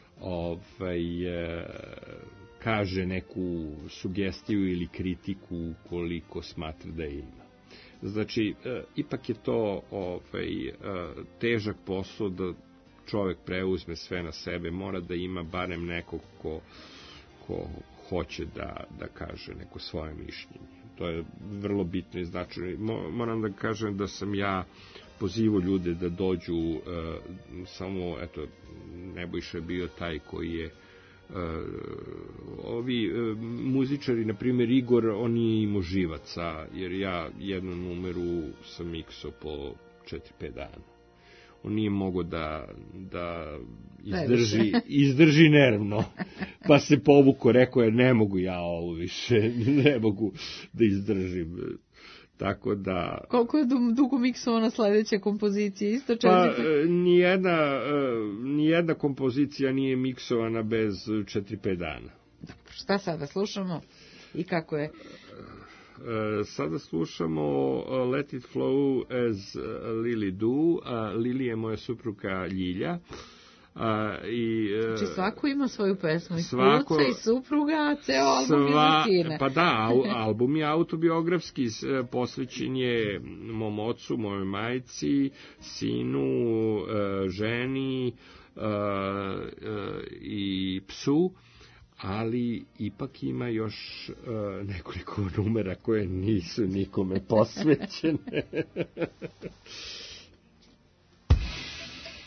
ovaj, e, kaže neku sugestiju ili kritiku koliko smatra da ima. Znači, e, ipak je to ovaj, e, težak posao da čovek preuzme sve na sebe, mora da ima barem nekog ko, ko hoće da, da kaže neko svoje mišljenje. To je vrlo bitno i značajno. Moram da kažem da sam ja pozivao ljude da dođu, uh, samo, eto, Nebojša je bio taj koji je uh, ovi uh, muzičari, na primjer Igor, on nije imao živaca, jer ja jednu numeru sam miksao po četiri pet dana. On nije mogao da, da izdrži, izdrži nervno, pa se povuko, rekao je ne mogu ja ovo više, ne mogu da izdržim. Tako da... Koliko je dugo miksovana sledeća kompozicija? Isto četiri? Pa, nijedna, nijedna kompozicija nije miksovana bez četiri pet dana. Šta sada slušamo i kako je? Sada slušamo Let It Flow as Lily Do. Lili je moja supruga Ljilja. A, i, znači svako ima svoju pesmu, i svako, kuca, i supruga, a ceo album sva, je Martina. Pa da, album je autobiografski, posvećen je mom ocu, mojoj majci, sinu, ženi i psu, ali ipak ima još nekoliko numera koje nisu nikome posvećene.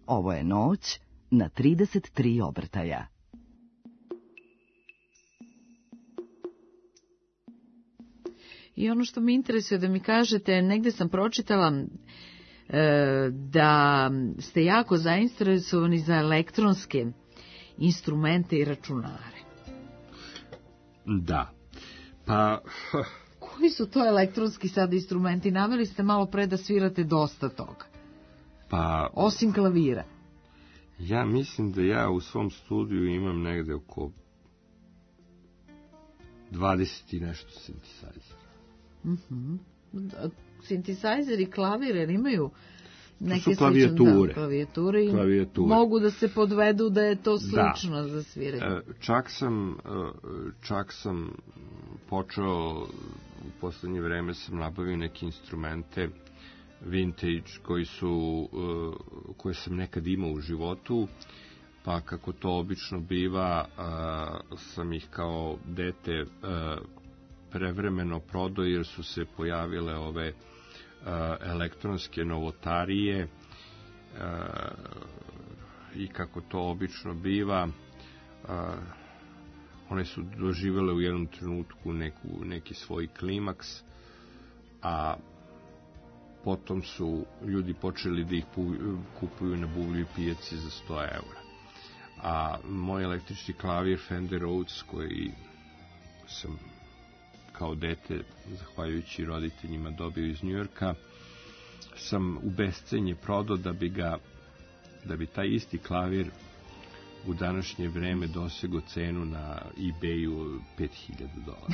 Ovo je noć na trideset tri obrtaja. I ono što me interesuje da mi kažete, negde sam pročitala e, da ste jako zainteresovani za elektronske instrumente i računare. Da. Pa... Koji su to elektronski sad instrumenti? Naveli ste malo pre da svirate dosta toga. Pa... Osim klavira. Ja mislim da ja u svom studiju imam negde oko dvadeset i nešto sintisajzera. Mm-hmm. Sintisajzer i klavir, jer imaju neke to su klavijature. Da, klavijature i klavijature. Mogu da se podvedu da je to slično da. Za sviranje. Čak sam, čak sam počeo, u poslednje vreme sam nabavio neke instrumente vintage koji su, koje sam nekad imao u životu, pa kako to obično biva, sam ih kao dete prevremeno prodao jer su se pojavile ove elektronske novotarije i kako to obično biva, one su doživjele u jednom trenutku neku, neki svoj klimaks, a potom su ljudi počeli da ih kupuju na buvljoj pijaci za sto eura. A moj električni klavir Fender Rhodes, koji sam kao dete, zahvaljujući roditeljima, dobio iz Njujorka, sam u bescenje prodao da bi ga, da bi taj isti klavir u današnje vreme dosegao cenu na eBayu pet hiljada dolara.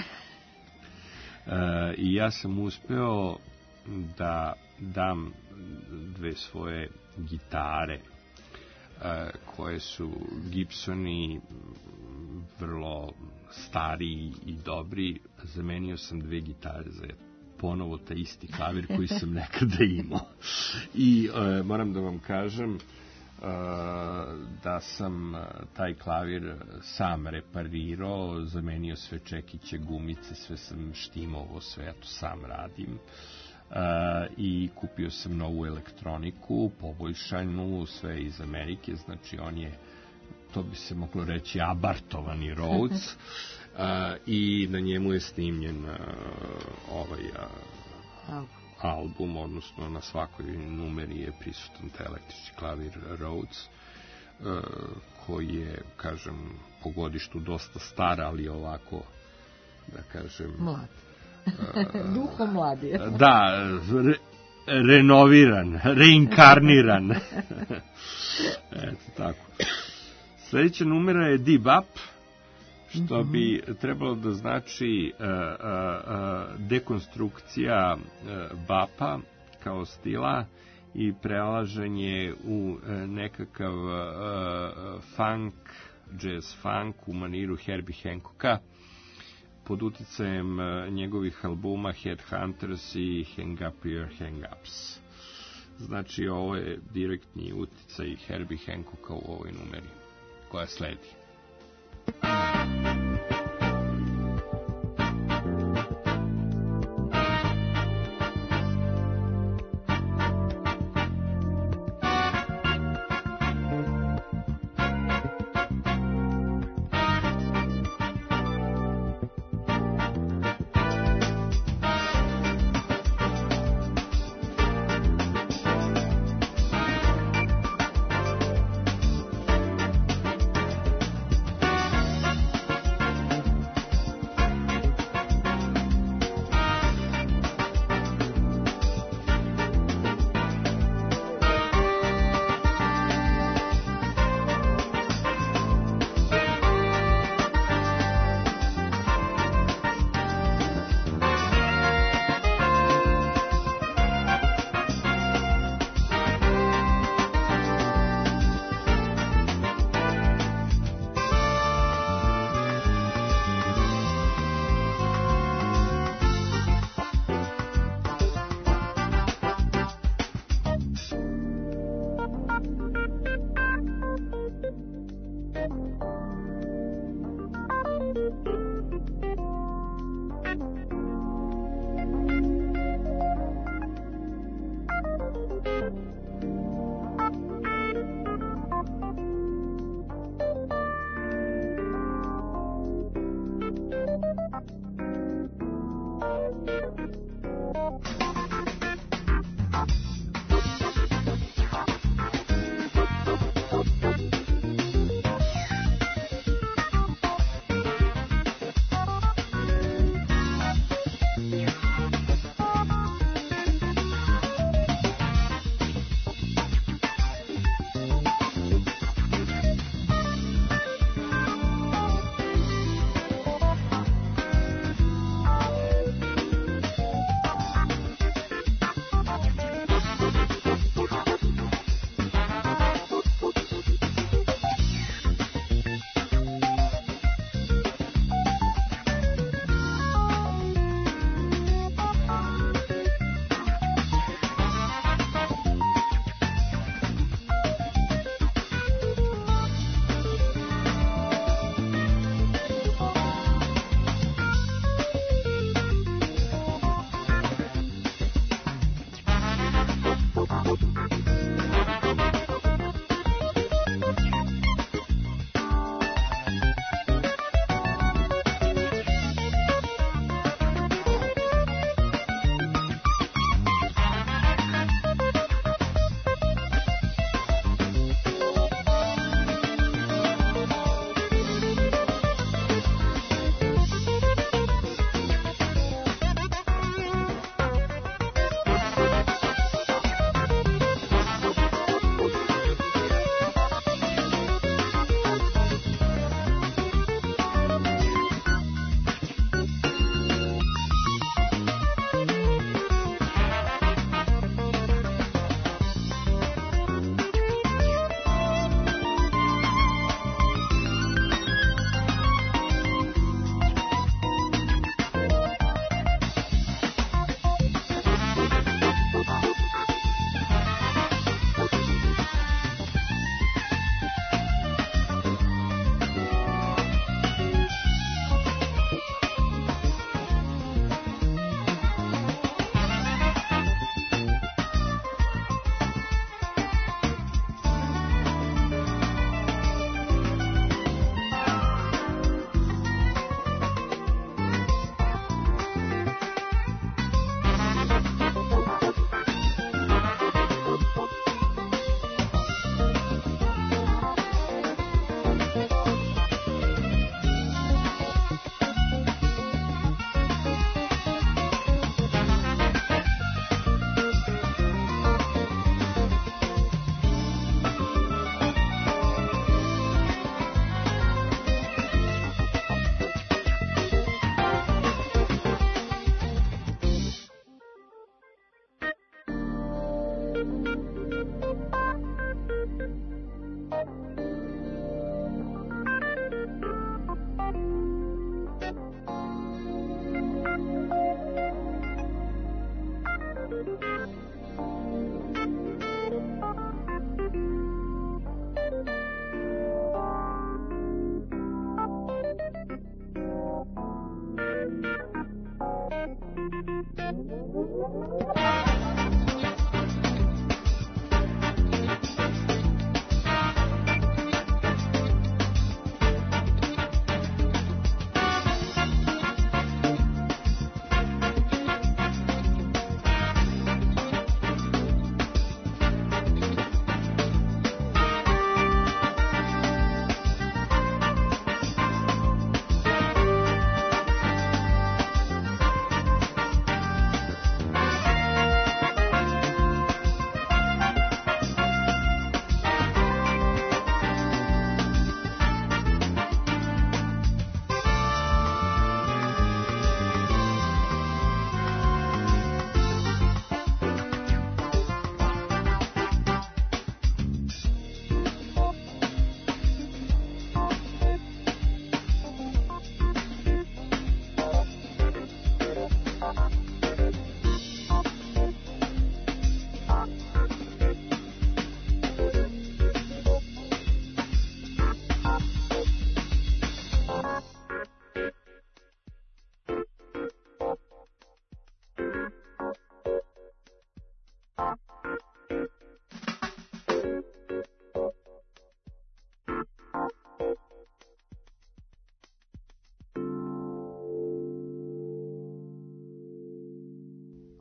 E, I ja sam uspeo da dam dve svoje gitare, e, koje su Gibsoni, vrlo stari i dobri. Zamenio sam dve gitare za ponovo taj isti klavir koji sam nekada imao. I e, moram da vam kažem e, da sam taj klavir sam reparirao, zamenio sve čekiće, gumice, sve sam štimovo, sve ja to sam radim. Uh, i kupio sam novu elektroniku, poboljšanu, sve iz Amerike, znači on je, to bi se moglo reći, abartovani Rhodes, uh, i na njemu je snimljen uh, ovaj uh, album, odnosno na svakoj numeri je prisutan taj električni klavir Rhodes, uh, koji je, kažem, po godištu dosta star, ali ovako, da kažem... Mlad. Duhom mladi. Da, re, renoviran, reinkarniran. Eto tako. Sljedeća numera je D-Bap, što bi trebalo da znači uh, uh, uh, dekonstrukcija uh, bapa kao stila i prelaženje u uh, nekakav uh, funk, jazz funk u maniru Herbie Hancocka, pod uticajem njegovih albuma Headhunters i Hang Up Your Hang Ups. Znači, ovo je direktni uticaj Herbie Hancocka u ovoj numeri koja sledi.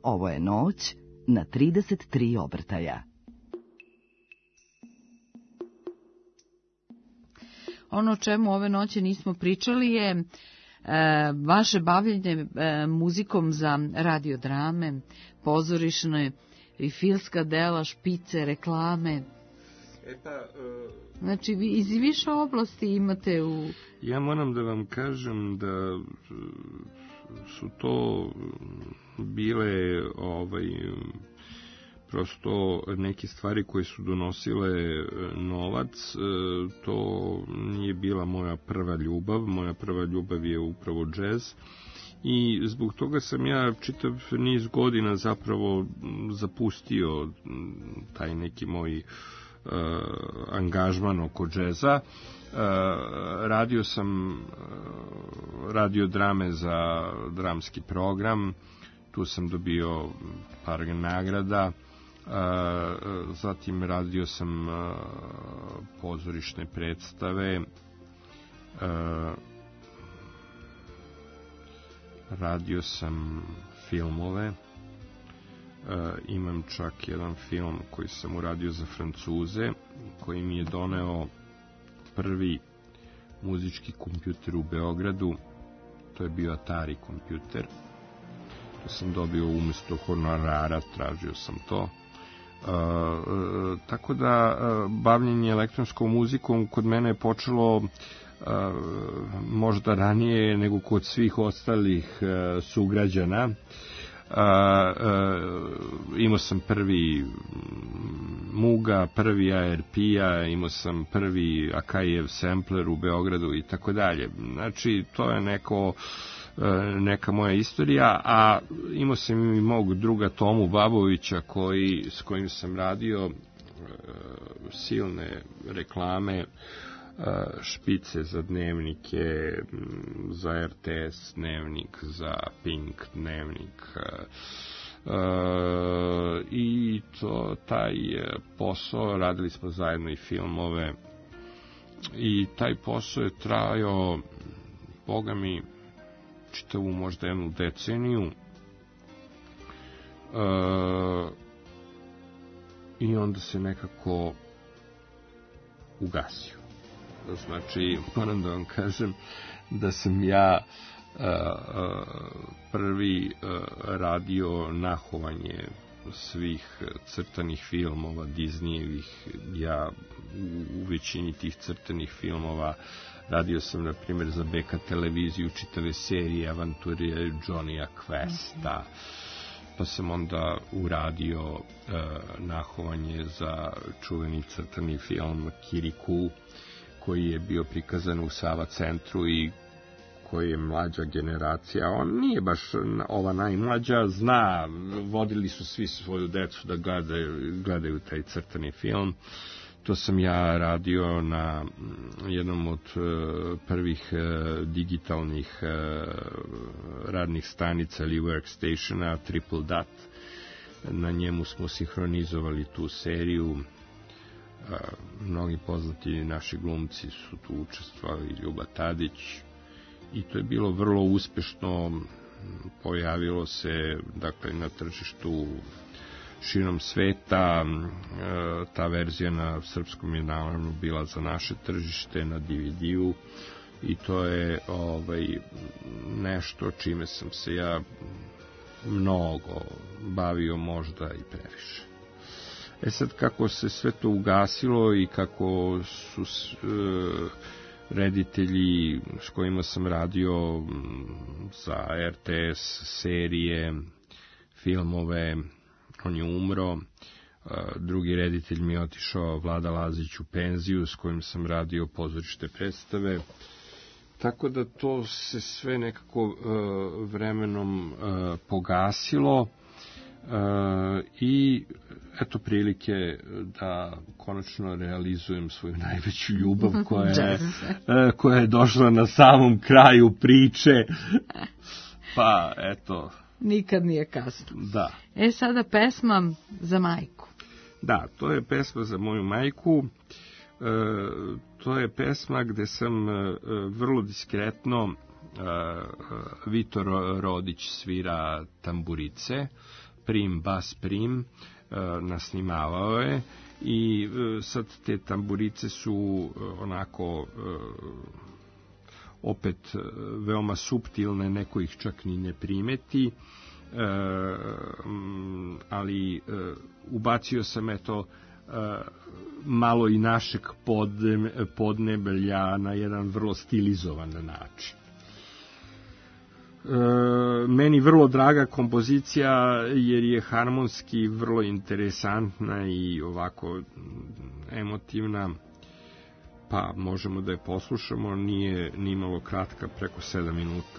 Ovo je noć na trideset tri obrtaja. Ono o čemu ove noći nismo pričali je e, vaše bavljenje e, muzikom za radiodrame, pozorišne i filmska dela, špice, reklame. E pa, uh, znači, vi iz više oblasti imate u... Ja moram da vam kažem da su to bile ovaj, prosto neke stvari koje su donosile novac. To nije bila moja prva ljubav. Moja prva ljubav je upravo džez. I zbog toga sam ja čitav niz godina zapravo zapustio taj neki moj uh, angažman oko džeza. Uh, radio sam uh, radio drame za dramski program. Tu sam dobio par nagrada. Uh, zatim radio sam uh, pozorišne predstave. Uh, radio sam filmove. Uh, imam čak jedan film koji sam uradio za Francuze, koji mi je doneo prvi muzički kompjuter u Beogradu. To je bio Atari kompjuter. To sam dobio umesto honorara, tražio sam to. Uh, uh, tako da uh, bavljenje elektronskom muzikom kod mene je počelo uh, možda ranije nego kod svih ostalih uh, sugrađana. Uh, uh, imao sam prvi Muga, prvi A R P-a, imao sam prvi Akajev sampler u Beogradu i tako dalje. Znači, to je neko neka moja istorija, a imao sam i mog druga Tomu Babovića koji, s kojim sam radio uh, silne reklame, uh, špice za dnevnike, za R T S dnevnik, za Pink dnevnik, uh, uh, i to taj posao, radili smo zajedno i filmove, i taj posao je trajao, boga mi, čitavu možda jednu deceniju. E, i onda se nekako ugasio. Znači, moram da vam kažem da sam ja e, e, prvi e, radio nahovanje svih crtanih filmova Disneyevih. Ja u, u većini tih crtanih filmova radio sam, na primjer, za B K televiziju čitave serije avanturije Johnnya Questa, pa sam onda uradio uh, nahovanje za čuveni crtani film Kirikou, koji je bio prikazan u Sava centru i koji je mlađa generacija, on nije baš ova najmlađa, zna, vodili su svi svoju decu da gledaju, gledaju taj crtani film. To sam ja radio na jednom od prvih digitalnih radnih stanica ili workstationa, Triple Dot. Na njemu smo sinhronizovali tu seriju. Mnogi poznati naši glumci su tu učestvovali, Ljuba Tadić, i to je bilo vrlo uspešno. Pojavilo se, dakle, na tržištu širom sveta. Ta verzija na srpskom je naravno bila za naše tržište na D V D-u, i to je ovaj, nešto čime sam se ja mnogo bavio, možda i previše. E sad, kako se sve to ugasilo i kako su uh, reditelji s kojima sam radio za R T S serije, filmove, on je umro. Drugi reditelj mi je otišao, Vlada Lazić, u penziju, s kojim sam radio pozorište predstave. Tako da to se sve nekako uh, vremenom uh, pogasilo. Uh, i eto prilike da konačno realizujem svoju najveću ljubav koja je, uh, koja je došla na samom kraju priče. Pa eto, nikad nije kasno. Da. E, sada pesma za majku. Da, to je pesma za moju majku. E, to je pesma gde sam e, vrlo diskretno, e, Vitor Rodić svira tamburice, prim, bas, prim, nasnimavao je i sad te tamburice su onako opet veoma suptilne, neko ih čak ni ne primeti, ali ubacio sam eto malo i našeg podneblja na jedan vrlo stilizovan način. Meni vrlo draga kompozicija jer je harmonski vrlo interesantna i ovako emotivna, pa možemo da je poslušamo, nije ni malo kratka, preko sedam minuta.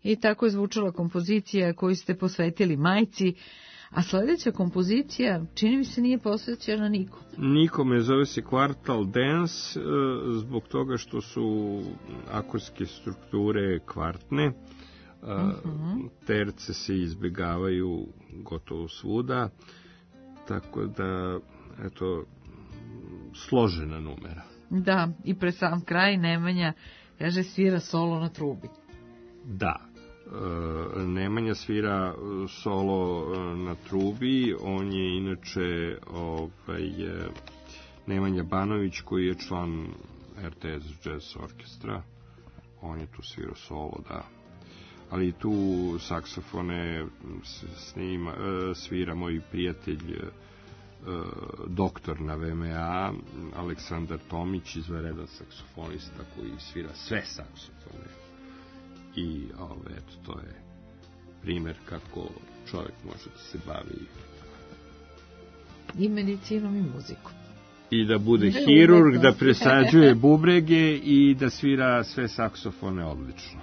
I tako je zvučala kompozicija koju ste posvetili majci, a sljedeća kompozicija, čini mi se, nije posvećena nikom. Nikome, zove se Quartal Dance, zbog toga što su akorske strukture kvartne, uh-huh. terce se izbjegavaju gotovo svuda, tako da, eto, složena numera. Da, i pre sam kraj Nemanja, kaže, svira solo na trubi. Da. Nemanja svira solo na trubi, on je inače ovaj, Nemanja Banović koji je član R T S Jazz Orkestra, on je tu svirao solo, da. Ali tu saksofone snima, svira moj prijatelj doktor na V M A Aleksandar Tomić, izvanredan saksofonista koji svira sve saksofone. I ove, eto, to je primjer kako čovjek može da se bavi i medicinom i muzikom. I da bude hirurg, da presađuje bubrege i da svira sve saksofone odlično.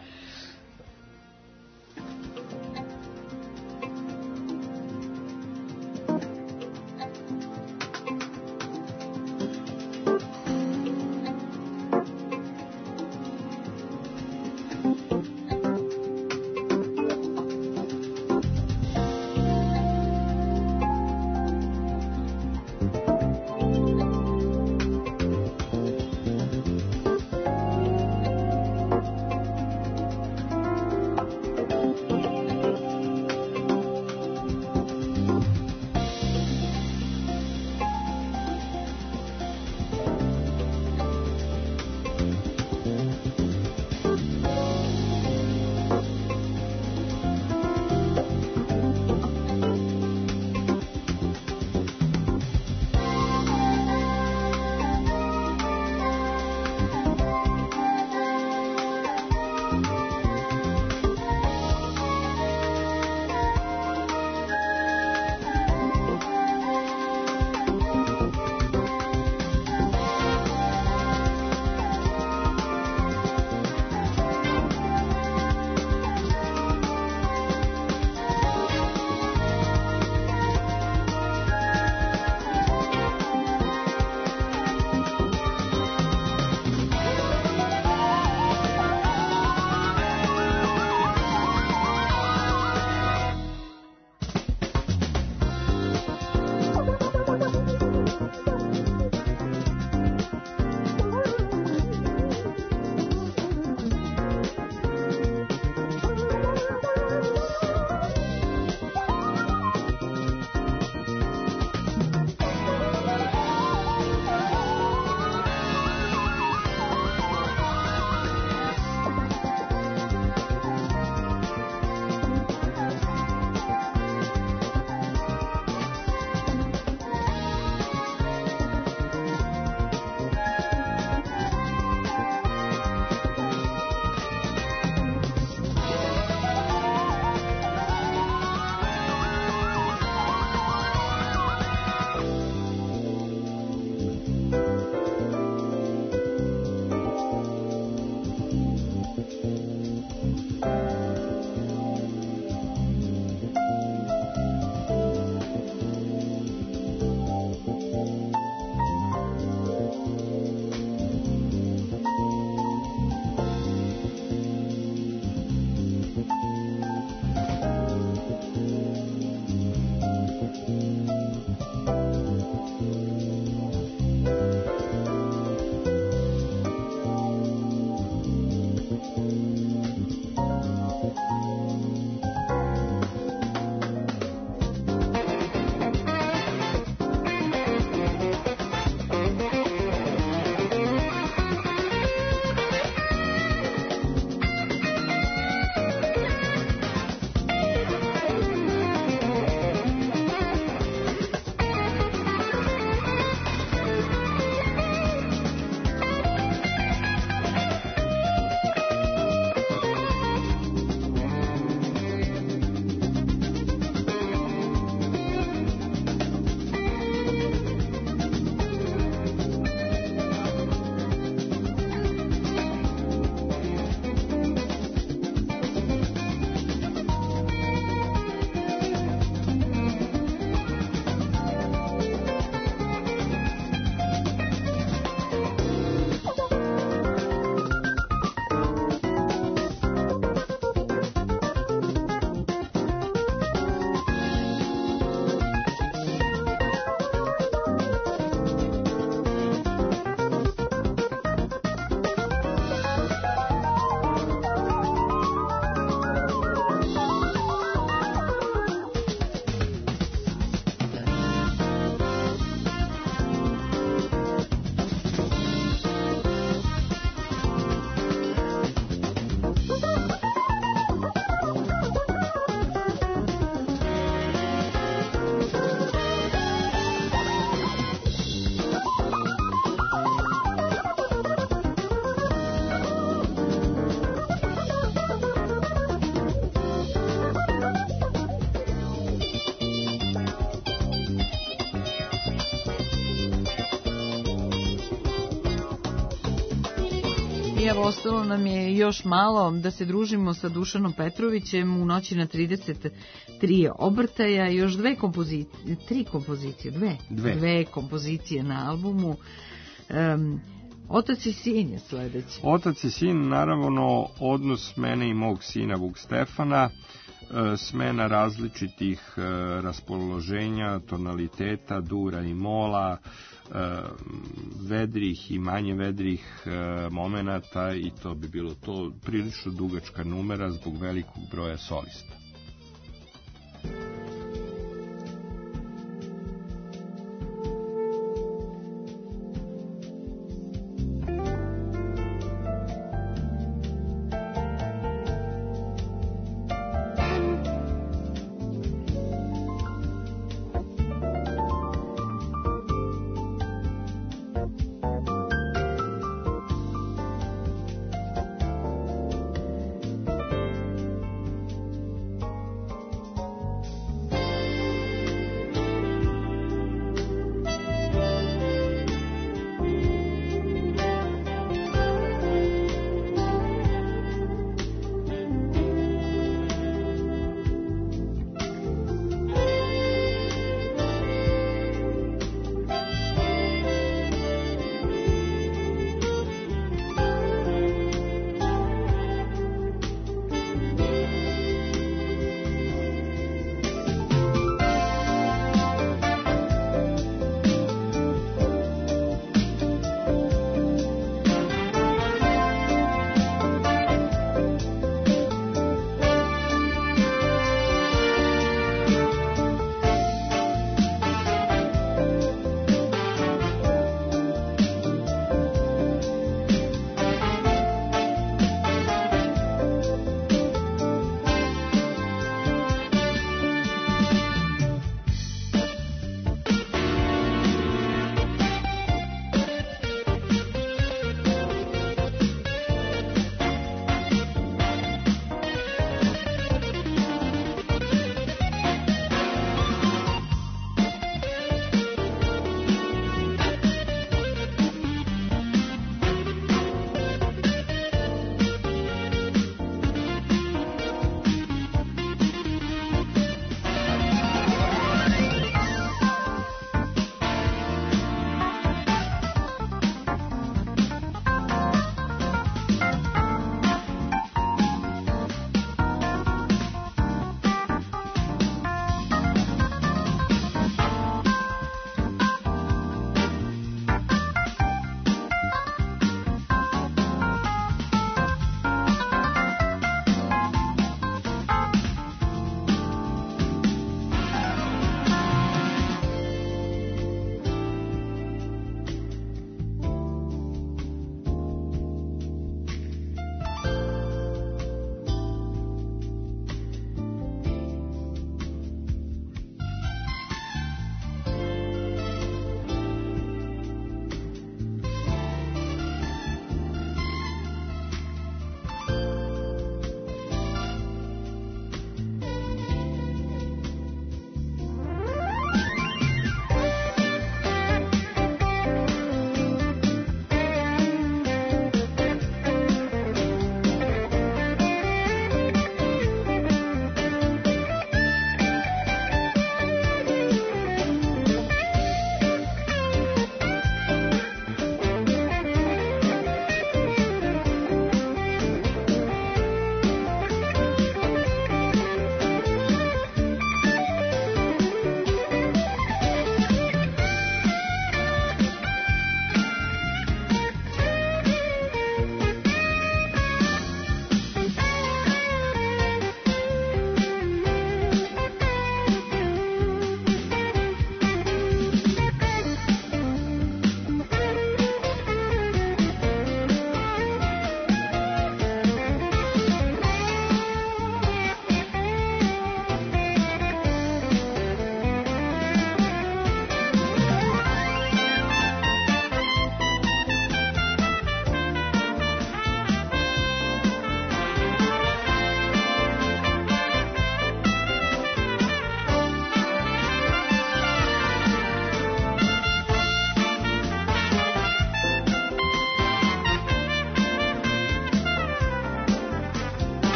evo ostalo nam je još malo da se družimo sa Dušanom Petrovićem u noći na trideset tri obrtaja, još dve kompozicije, tri kompozicije, dve, Dve. dve kompozicije na albumu. Um, Otac i sin je sledeći. Otac i sin, naravno, odnos mene i mog sina Vuk Stefana, e, smena različitih e, raspoloženja, tonaliteta, dura i mola, e, vedrih i manje vedrih e, momenata, i to bi bilo to, prilično dugačka numera zbog velikog broja solista.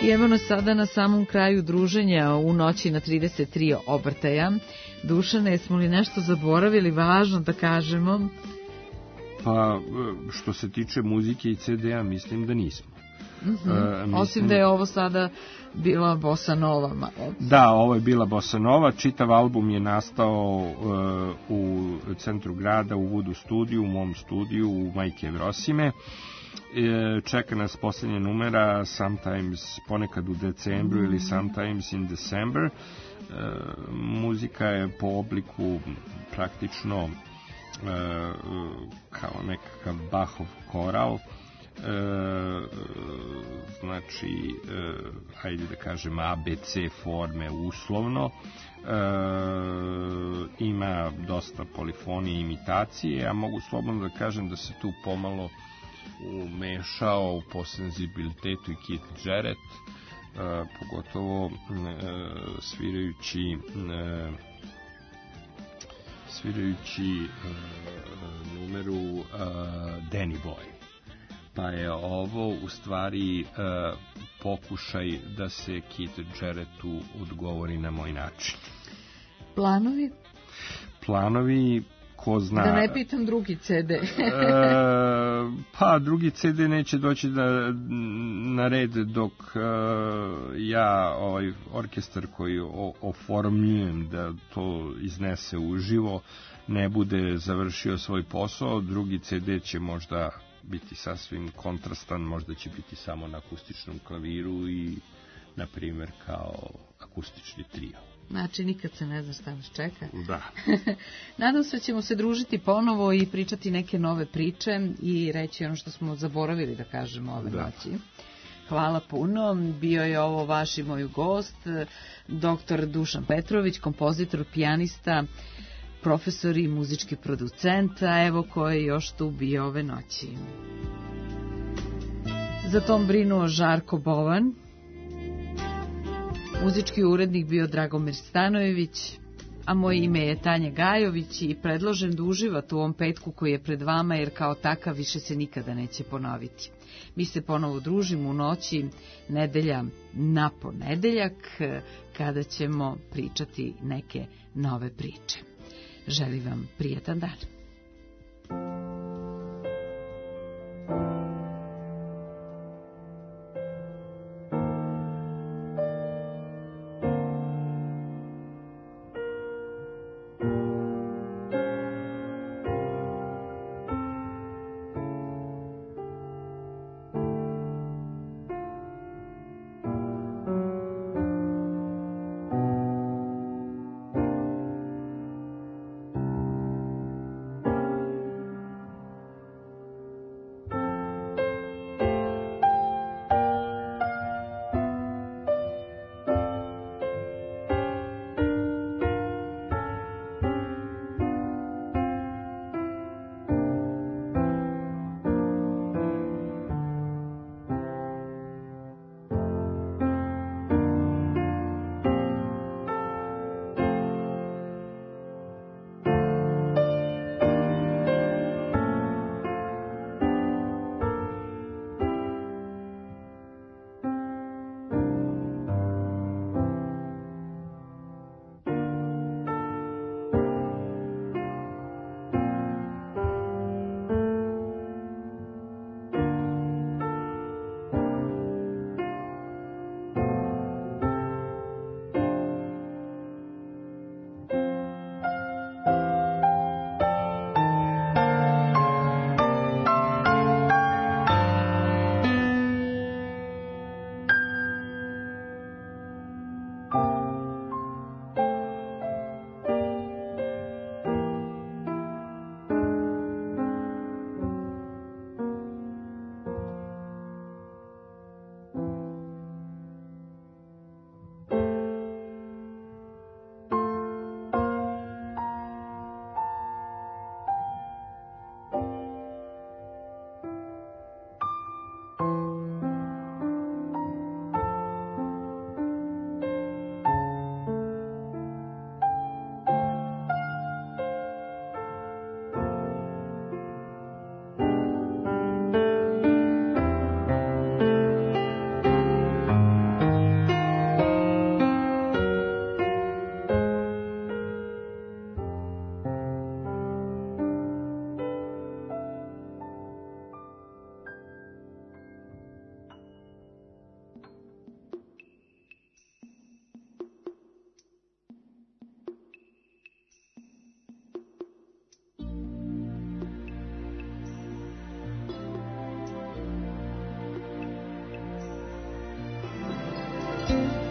I evo nas sada na samom kraju druženja u noći na trideset tri obrtaja. Dušane, jesmo li nešto zaboravili važno da kažemo? Pa, što se tiče muzike i ce de a, mislim da nismo. Mm-hmm. E, mislim... Osim da je ovo sada bila bossa nova malo. Da, ovo je bila bossa nova. Čitav album je nastao uh, u centru grada, u Voodoo studiju, u mom studiju, u Majke Evrosime. E, čeka nas posljednje numera, sometimes ponekad u decembru mm. ili sometimes in December. E, muzika je po obliku praktično e, kao nekakav Bachov koral. E, znači e, hajde da kažem A B C forme uslovno, e, ima dosta polifonije i imitacije, a mogu slobodno da kažem da se tu pomalo umešao po senzibilitetu i Keith Jarrett, e, pogotovo e, svirajući e, svirajući e, numeru e, Danny Boy. Pa je ovo u stvari uh, pokušaj da se Keith Jarrettu odgovori na moj način. Planovi? Planovi, ko zna... Da ne pitam drugi ce de. uh, pa, drugi ce de neće doći na, na red dok uh, ja, ovaj orkestar koji o, oformljujem da to iznese uživo, ne bude završio svoj posao. Drugi ce de će možda biti sasvim kontrastan, možda će biti samo na akustičnom klaviru i, na primjer, kao akustični trio. Znači, nikad se ne zna šta nas čeka. Da. Nadam se da ćemo se družiti ponovo i pričati neke nove priče i reći ono što smo zaboravili da kažemo ove da. noći. Hvala puno. Bio je ovo vaš i moj gost, doktor Dušan Petrović, kompozitor, pijanista, profesor i muzički producent, a evo ko je još tu bio ove noći. Za tom brinuo Žarko Bovan, muzički urednik bio Dragomir Stanojević, a moje ime je Tanja Gajović i predložem da uživate u ovom petku koji je pred vama, jer kao takav više se nikada neće ponoviti. Mi se ponovo družimo u noći nedelja na ponedeljak, kada ćemo pričati neke nove priče. Želim vam prijetan dan. Thank you.